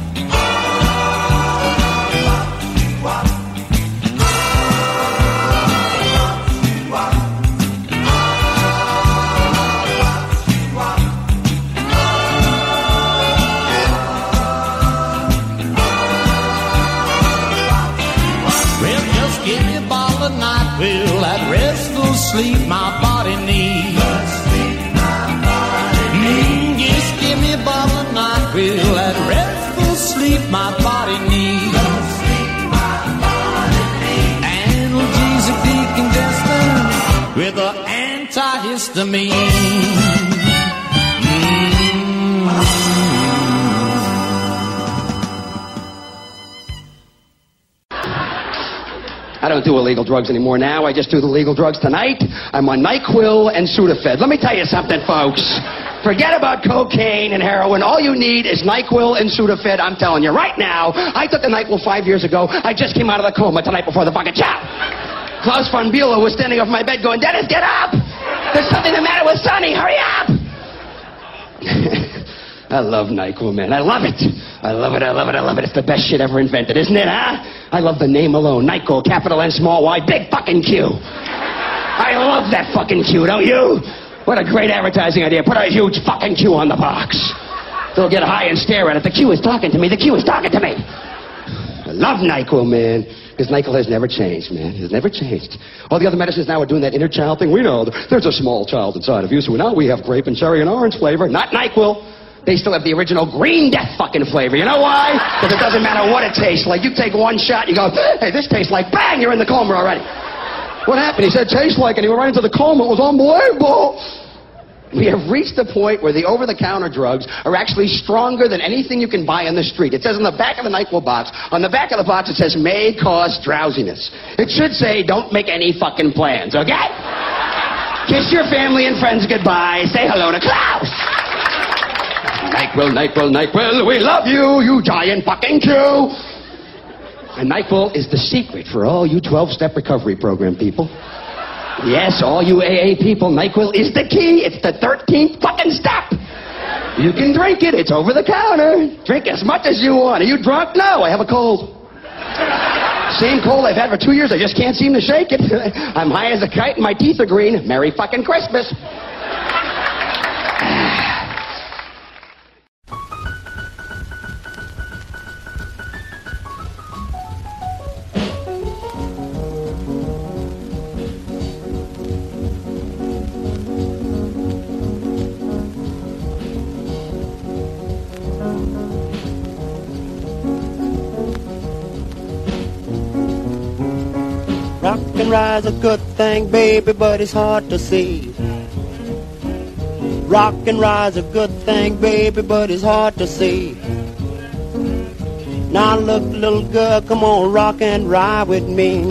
NyQuil, that restful sleep my body needs. Mm, just give me a bottle of NyQuil, that restful sleep my body needs. Analgesic decongestant with an antihistamine. I don't do illegal drugs anymore now. I just do the legal drugs tonight. I'm on NyQuil and Sudafed. Let me tell you something, folks. Forget about cocaine and heroin. All you need is NyQuil and Sudafed. I'm telling you right now. I took the NyQuil five years ago. I just came out of the coma tonight before the fucking chow. Klaus von Bülow was standing off my bed going, Dennis, get up! There's something the matter with Sonny. Hurry up! I love NyQuil, man. I love it. I love it. I love it. I love it. It's the best shit ever invented, isn't it, huh? I love the name alone. NyQuil, capital N, small y, big fucking Q. I love that fucking Q, don't you? What a great advertising idea. Put a huge fucking Q on the box. They'll get high and stare at it. The Q is talking to me. The Q is talking to me. I love NyQuil, man. Because NyQuil has never changed, man. It has never changed. All the other medicines now are doing that inner child thing. We know there's a small child inside of you, so now we have grape and cherry and orange flavor. Not NyQuil. They still have the original green death fucking flavor. You know why? Because it doesn't matter what it tastes like. You take one shot, you go, hey, this tastes like, bang, you're in the coma already. What happened? He said, tastes like, and he went right into the coma. It was unbelievable. We have reached the point where the over-the-counter drugs are actually stronger than anything you can buy on the street. It says on the back of the NyQuil box, on the back of the box it says, may cause drowsiness. It should say, don't make any fucking plans, okay? Kiss your family and friends goodbye. Say hello to Klaus. NyQuil, NyQuil, NyQuil, we love you, you giant fucking Q. And NyQuil is the secret for all you twelve-step recovery program people. Yes, all you A A people, NyQuil is the key. It's the thirteenth fucking step. You can drink it. It's over the counter. Drink as much as you want. Are you drunk? No, I have a cold. Same cold I've had for two years. I just can't seem to shake it. I'm high as a kite and my teeth are green. Merry fucking Christmas. Rock and roll's a good thing, baby, but it's hard to see. Rock and roll's a good thing, baby, but it's hard to see. Now look, little girl, come on, rock and ride with me.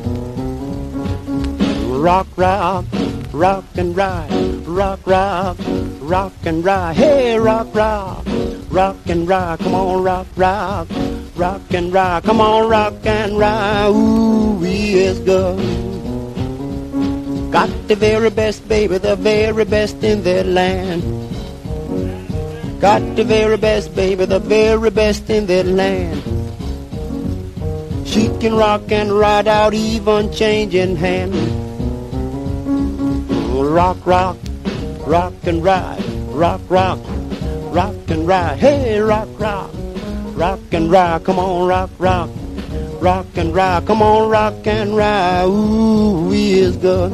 Rock, rock, rock and ride, rock, rock, rock and ride. Hey, rock, rock, rock and ride, come on, rock, rock. Rock and rock, come on, rock and rock, ooh, we is good. Got the very best, baby, the very best in the land. Got the very best, baby, the very best in the land. She can rock and ride out, even changing hand. Rock, rock, rock and ride, rock, rock, rock and ride, hey, rock, rock. Rock and rock, come on, rock, rock. Rock and rock, come on, rock and rock. Ooh, we is good.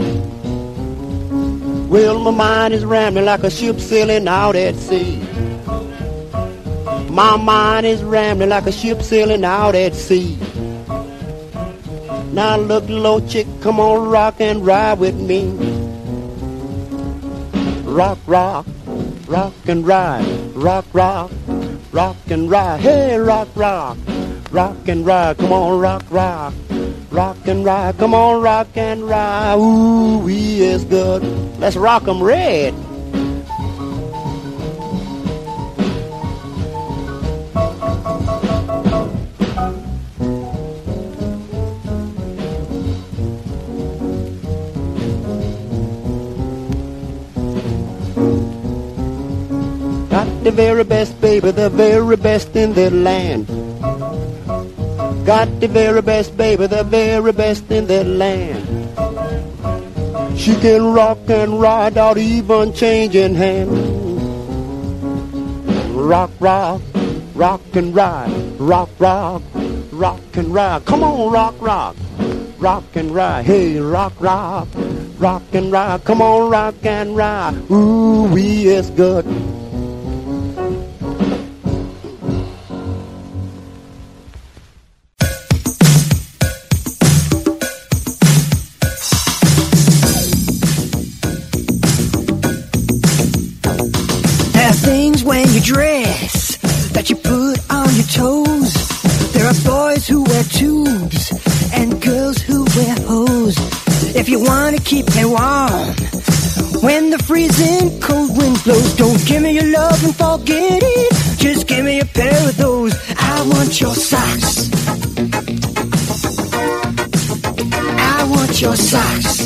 Well, my mind is rambling like a ship sailing out at sea. My mind is rambling like a ship sailing out at sea. Now look, little chick, come on, rock and ride with me. Rock, rock, rock and ride, rock, rock. Rock and rock, hey, rock, rock, rock and rock, come on, rock, rock, rock and rock, come on, rock and rock, ooh, we is good. Let's rock 'em red. The very best, baby, the very best in the land. Got the very best, baby, the very best in the land. She can rock and ride out, even changing hand. Rock, rock, rock and ride, rock, rock, rock and ride. Come on, rock, rock, rock and ride. Hey, rock, rock, rock and ride. Come on, rock and ride. Ooh, we is good. Dress that you put on your toes. There are boys who wear tubes and girls who wear hose. If you want to keep me warm, When the freezing cold wind blows, don't give me your love and forget it. Just give me a pair of those. I want your socks. I want your socks.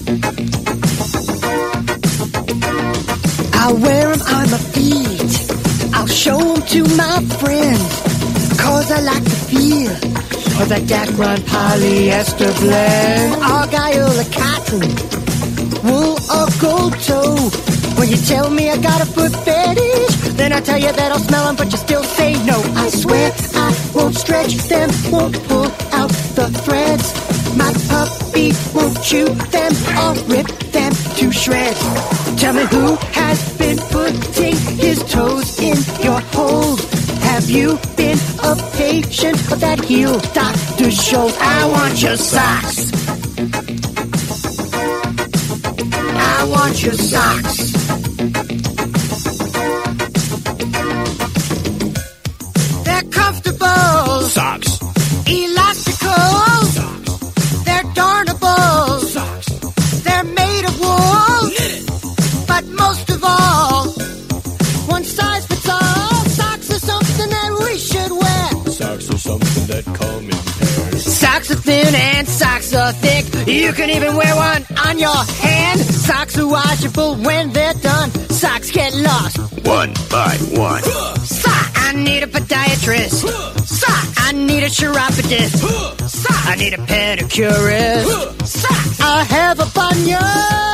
I'll wear them on my feet. I'll show them to my friends. Cause I like the feel of that Dacron polyester blend. Argyle or cotton, wool or gold toe. When you tell me I got a foot fetish, then I tell you that I'll smell them, but you still say no. I swear I won't stretch them, won't pull out the threads. My puppy won't chew them or rip them to shreds. Tell me who has been putting his toes in your holes. Have you been a patient of that heel doctor shows? I want your socks. I want your socks. They're comfortable. Socks. Elastical. Socks. They're darnable. Socks. They're made of wool. Knitted. But most of all, one size fits all. Socks are something that we should wear. Socks are something that come in pairs. Socks are thin and socks are thick. You can even wear one on your hand. Socks are washable when they're done. Socks get lost One by one. Sock, I need a podiatrist. Sock, I need a chiropodist. Sock, I need a pedicurist. Sock, I have a bunion.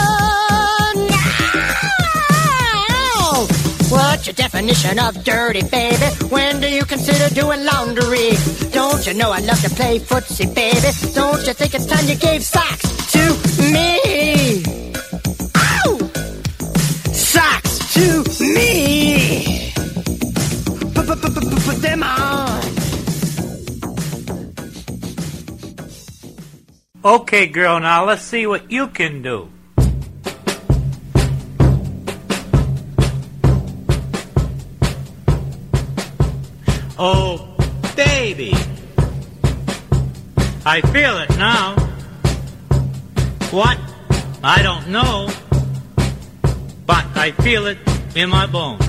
What's your definition of dirty, baby? When do you consider doing laundry? Don't you know I love to play footsie, baby? Don't you think it's time you gave socks to me? Ow! Socks to me. Put them on. Okay, girl, now let's see what you can do. Oh, baby, I feel it now. What? I don't know, but I feel it in my bones.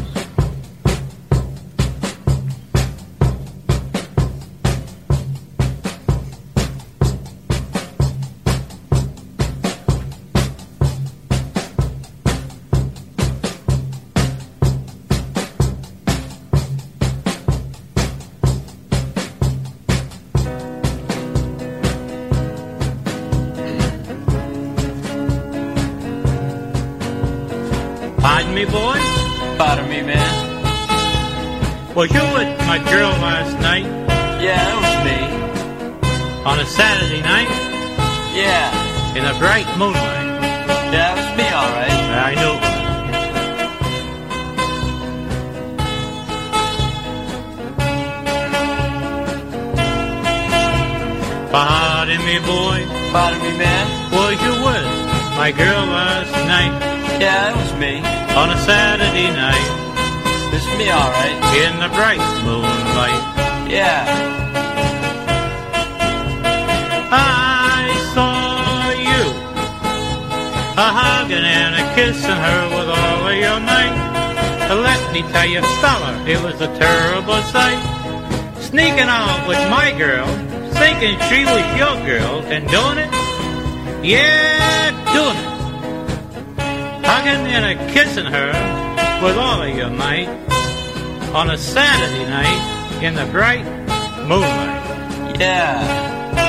Pardon me, boy? Pardon me, man. Was you with my girl last night? Yeah, that was me. On a Saturday night? Yeah. In a bright moonlight? Yeah, that was me, all right. I knew it. Pardon me, boy. Pardon me, man. Was you with my girl last night? Yeah, that was me. On a Saturday night? It's me, all right. In the bright moonlight? Yeah. I saw you a hugging and a kissing her with all of your might. Let me tell you, fella, it was a terrible sight. Sneaking out with my girl, thinking she was your girl, and doing it? Yeah, doing it. Hugging and a kissing her with all of your might on a Saturday night in the bright moonlight. Yeah.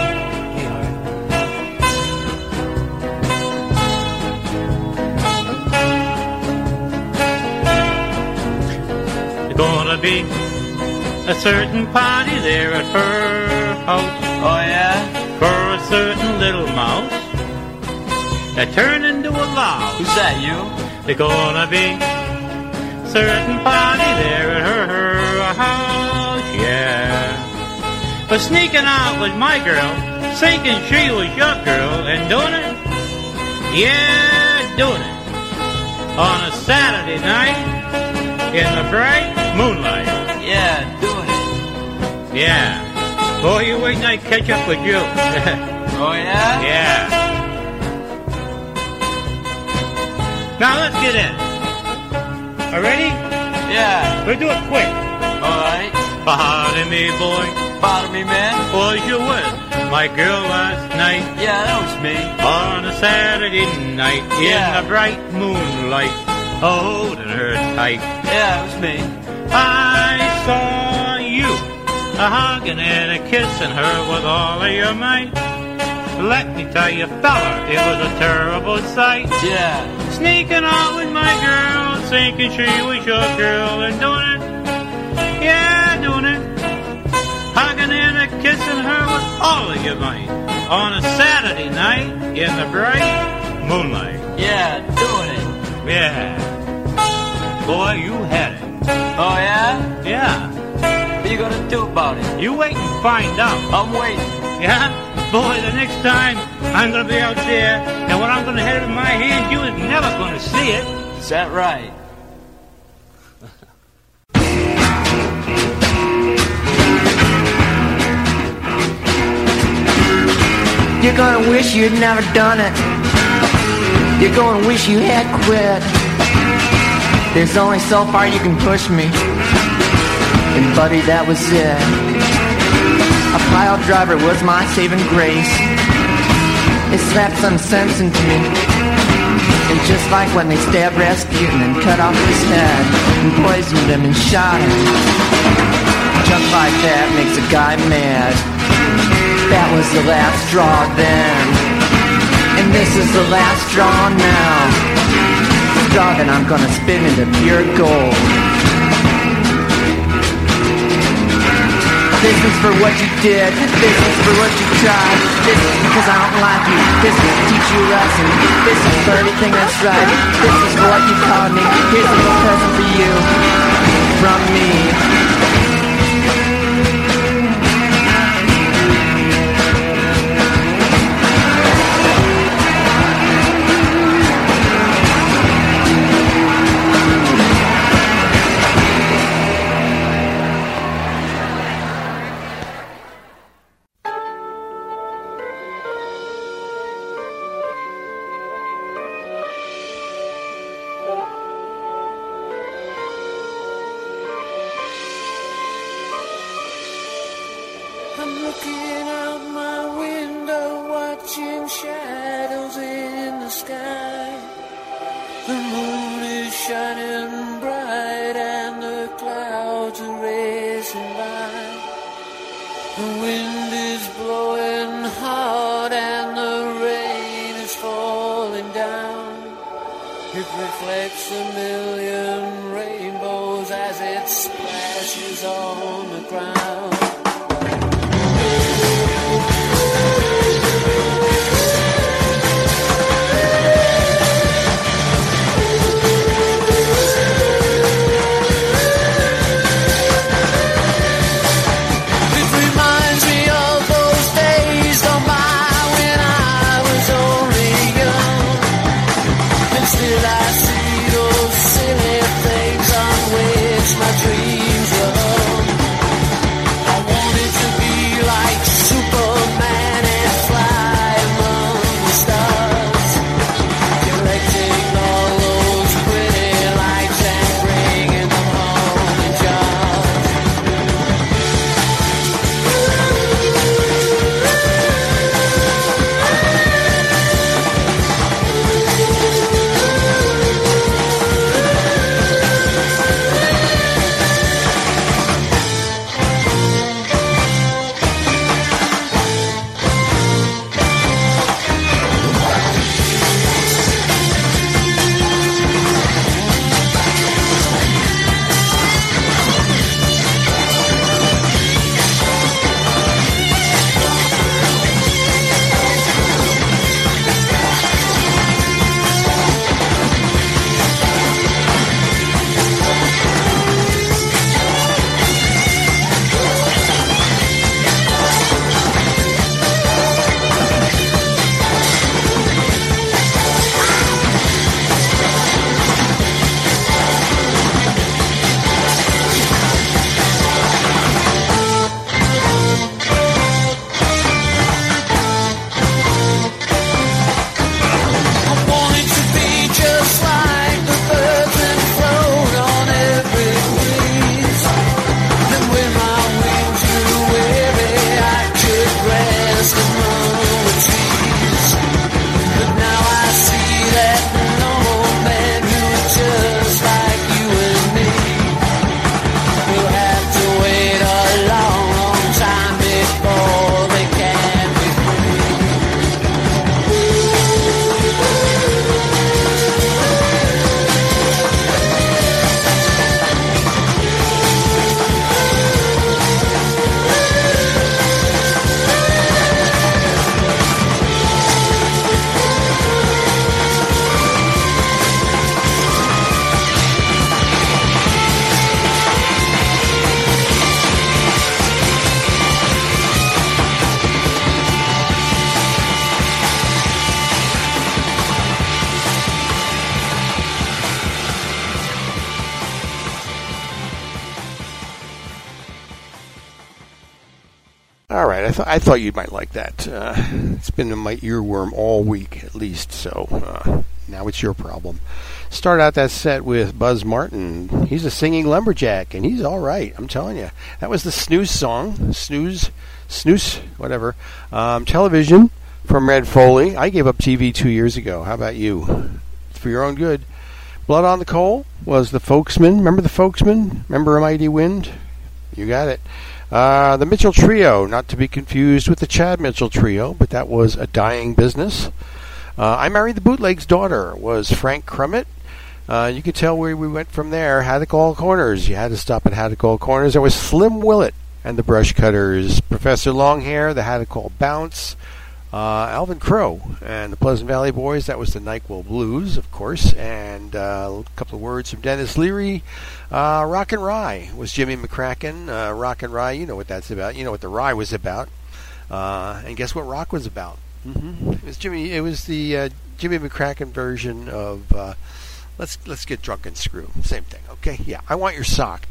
There's gonna be a certain party there at her house. Oh, yeah? For a certain little mouse that turned into a louse. Who's that, you? There's gonna be a certain party there at her, her house, yeah. But sneaking out with my girl, thinking she was your girl, and doing it? Yeah, doing it. On a Saturday night in the bright moonlight. Yeah, doing it. Yeah. Boy, you wait till I catch up with you. Oh, yeah? Yeah. Now let's get in. Are ready? Yeah. We'll do it quick. All right. Pardon me, boy. Pardon me, man. Was you with my girl last night? Yeah, that was me. On a Saturday night Yeah. in the bright moonlight, holding her tight. Yeah, it was me. I saw you a hugging and a kissing her with all of your might. Let me tell you, fella, it was a terrible sight. Yeah. Sneaking out with my girl, thinking she was your girl, and doing it, yeah, doing it. Hugging and a kissing her with all of your might. On a Saturday night in the bright moonlight. Yeah, doing it. Yeah. Boy, you had it. Oh, yeah? Yeah. What are you gonna do about it? You wait and find out. I'm waiting. Yeah? Boy, the next time I'm gonna be out there, and what I'm gonna have in my hand, you is never gonna see it. Is that right? You're gonna wish you'd never done it. You're gonna wish you had quit. There's only so far you can push me. And buddy, that was it. A pile driver was my saving grace. It slapped some sense into me. And just like when they stabbed Rasputin and cut off his head and poisoned him and shot him, just like that makes a guy mad. That was the last straw then, and this is the last straw now. Straw that I'm gonna spin into pure gold. This is for what you did, this is for what you tried. This is because I don't like you, this is to teach you a lesson. This is for everything that's right, this is for what you taught me. Here's a little present for you, from me. I'm looking out my window, watching shadows in the sky. The moon is shining bright and the clouds are racing by. The wind is blowing hard and the rain is falling down. It reflects a million rainbows as it splashes on the ground. just a row of trees. But now I see that no man who is just like you and me will have to wait a long, long time before they can be All right, I, th- I thought you might like that. Uh, it's been in my earworm all week, at least, so uh, now it's your problem. Start out that set with Buzz Martin. He's a singing lumberjack, and he's all right, I'm telling you. That was the Snooze song, Snooze, Snooze, whatever. Um, television from Red Foley. I gave up T V two years ago. How about you? It's for your own good. Blood on the Coal was the Folksmen. Remember the Folksmen? Remember A Mighty Wind? You got it. Uh, the Mitchell Trio, not to be confused with the Chad Mitchell Trio, but that was A Dying Business. Uh, I Married the Bootleg's Daughter was Frank Crummett. Uh, you could tell where we went from there. Haddock All Corners. You had to stop at Haddock All Corners. There was Slim Willett and the Brush Cutters. Professor Longhair, the Haddock All Bounce. Uh, Alvin Crow and the Pleasant Valley Boys. That was the NyQuil Blues, of course. And uh, a couple of words from Dennis Leary. Uh, Rock and Rye was Jimmy McCracken. Uh, Rock and Rye, you know what that's about. You know what the Rye was about. Uh, and guess what Rock was about? Mm-hmm. It was Jimmy. It was the uh, Jimmy McCracken version of uh, Let's Let's Get Drunk and Screw. Same thing. Okay, yeah. I Want Your Sock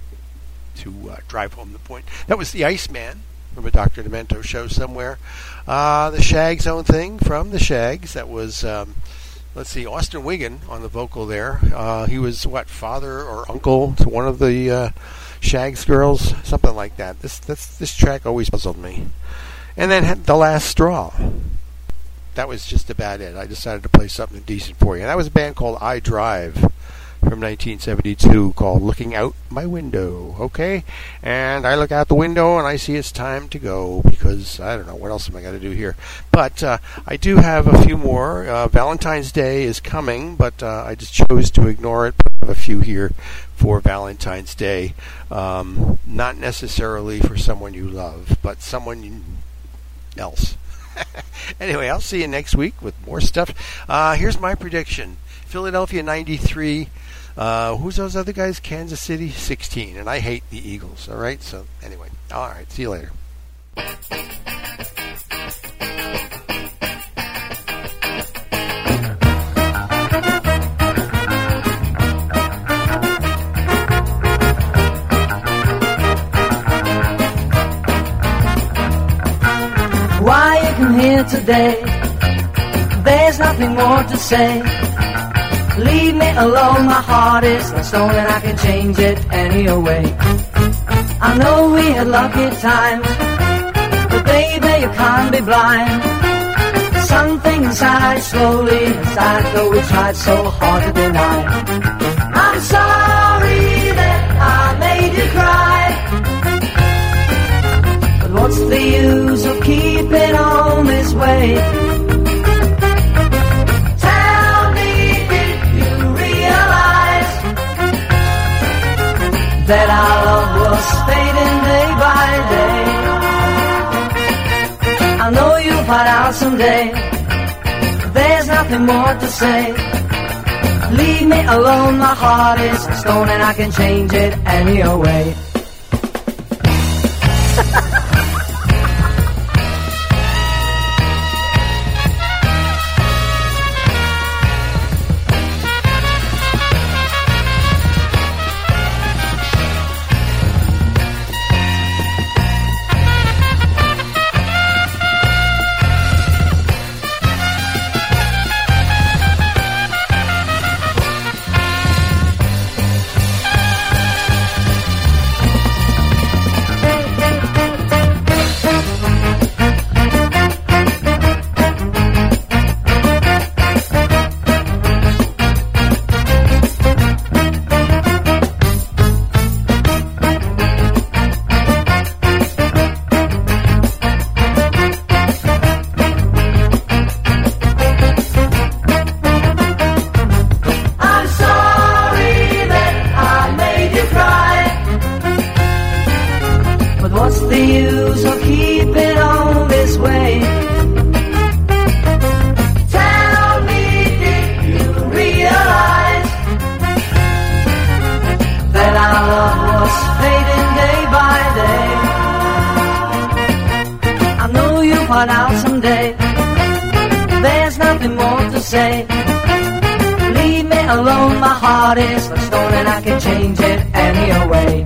to uh, drive home the point. That was the Iceman from a Doctor Demento show somewhere. Uh, the Shags' own thing from the Shags. That was, um, let's see, Austin Wiggin on the vocal there. Uh, he was, what, father or uncle to one of the uh, Shags girls? Something like that. This, this, this track always puzzled me. And then The Last Straw. That was just about it. I decided to play something decent for you. And that was a band called I Drive from nineteen seventy-two called Looking Out My Window, okay? And I look out the window and I see it's time to go because I don't know, what else am I going to do here? But uh, I do have a few more. Uh, Valentine's Day is coming, but uh, I just chose to ignore it. I have a few here for Valentine's Day. Um, not necessarily for someone you love, but someone else. Anyway, I'll see you next week with more stuff. Uh, here's my prediction. Philadelphia ninety-three. Uh, who's those other guys? Kansas City sixteen. And I hate the Eagles. All right. So anyway, all right. See you later. Why you come here today? There's nothing more to say. Leave me alone, my heart is like stone and I can change it any way. I know we had lucky times, but baby you can't be blind. Something inside slowly inside, though we tried so hard to deny. I'm sorry that I made you cry, but what's the use of keeping on this way? That our love was fading day by day. I know you'll find out someday. There's nothing more to say. Leave me alone, my heart is stone and I can change it any way. find out someday. There's nothing more to say. Leave me alone, my heart is like stone and I can change it any way.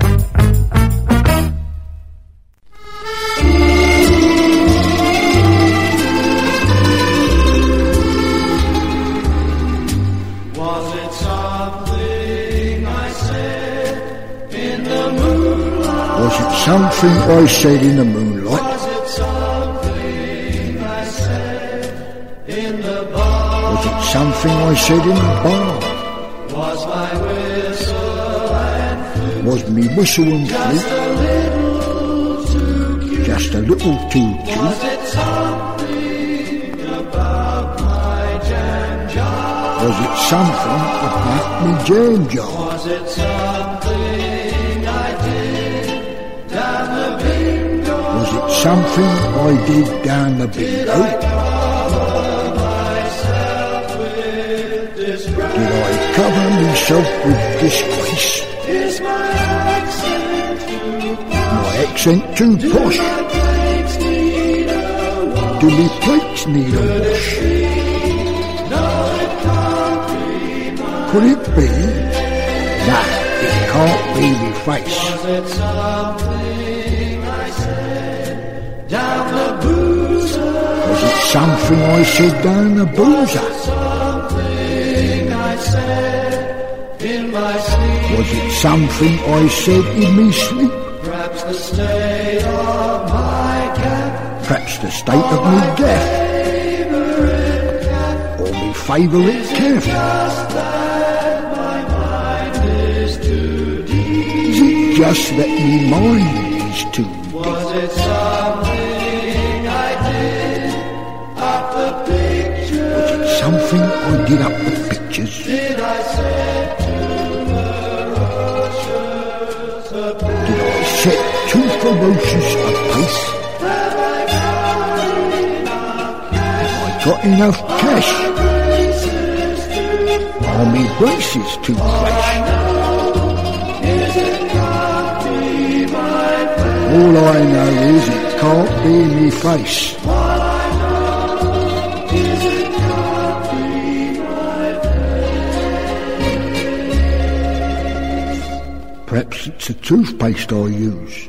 Was it something I said in the moonlight? Was it something I said in the moonlight? Was it something I said in the bar? Was it something I said in the bar? Was my whistle and flute Was me whistle and just flute a little too cute? just a little too cute? Was it something about my jam jar? Was it something about me jam jar? Was it something I did down the bingo? Was it something I did down the Did I bingo? cover myself with disgrace? Did I cover myself with disgrace? Is my accent too My accent too Do posh? my plates need a wash? Do me plates need a Could wash? it be? No, it can't be mine. Could it be? Nah, it can't be me face. Was it something I said down the boozer? Was it something I said down the boozer? Something I said in my sleep? Was it something I said in me sleep? Perhaps the state of my cat, Perhaps the state of me death, favorite cat, or me favourite calf? just that my mind is too deep. Is it just that me mind is too deep? Was it something I did up the picture? Was it something I did up the pictures? Did I say too ferocious a pace? Did I set too ferocious a pace? Have I got enough cash? Got enough cash? Braces to Are me braces too fresh? Is it can't be my face? All I know is it can't be me face. All I know is it can't be my face. Perhaps it's a toothpaste I use.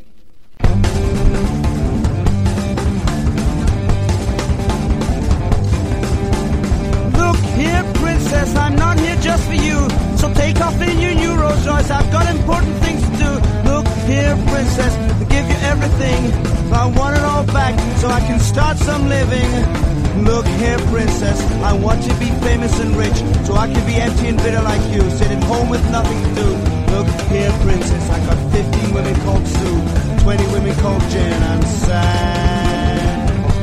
Look here, princess, I'm not here just for you. So take off in your new Rolls Royce, I've got important things to do. Look here, princess, I give you everything. I want it all back so I can start some living. Look here, princess, I want to be famous and rich, so I can be empty and bitter like you, sitting home with nothing to do. Look here, princess, I got fifteen women called Sue, twenty women called Jen, I'm sad.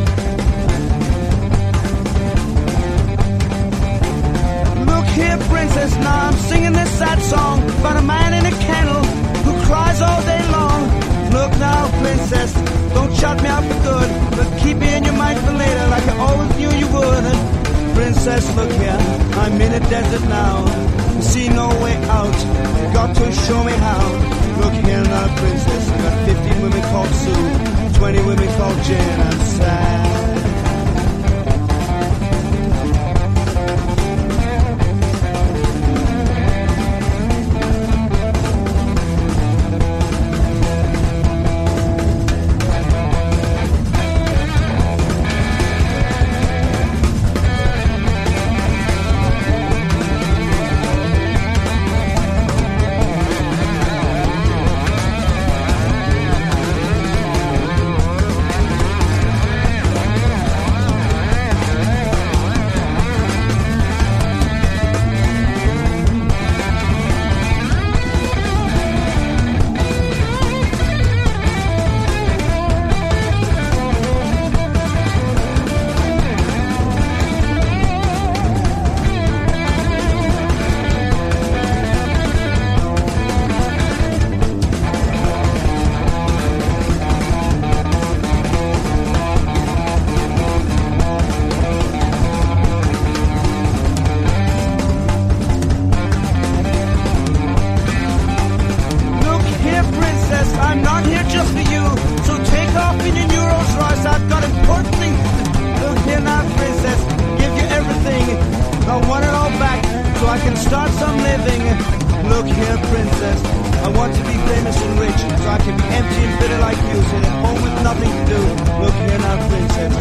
Look here, princess, now I'm singing this sad song about a man in a kennel who cries all day long. Look now, princess, don't shut me out for good, but keep me in your mind for later like I always knew you would. Princess, look here, I'm in a desert now, see no way out, got to show me how. Look here now, princess, I got fifteen women called Sue, twenty women called Jen, I'm sad. here now, princess, give you everything. I want it all back so I can start some living. Look here, princess, I want to be famous and rich so I can be empty and bitter like you, sitting at home with nothing to do. Look here now, princess,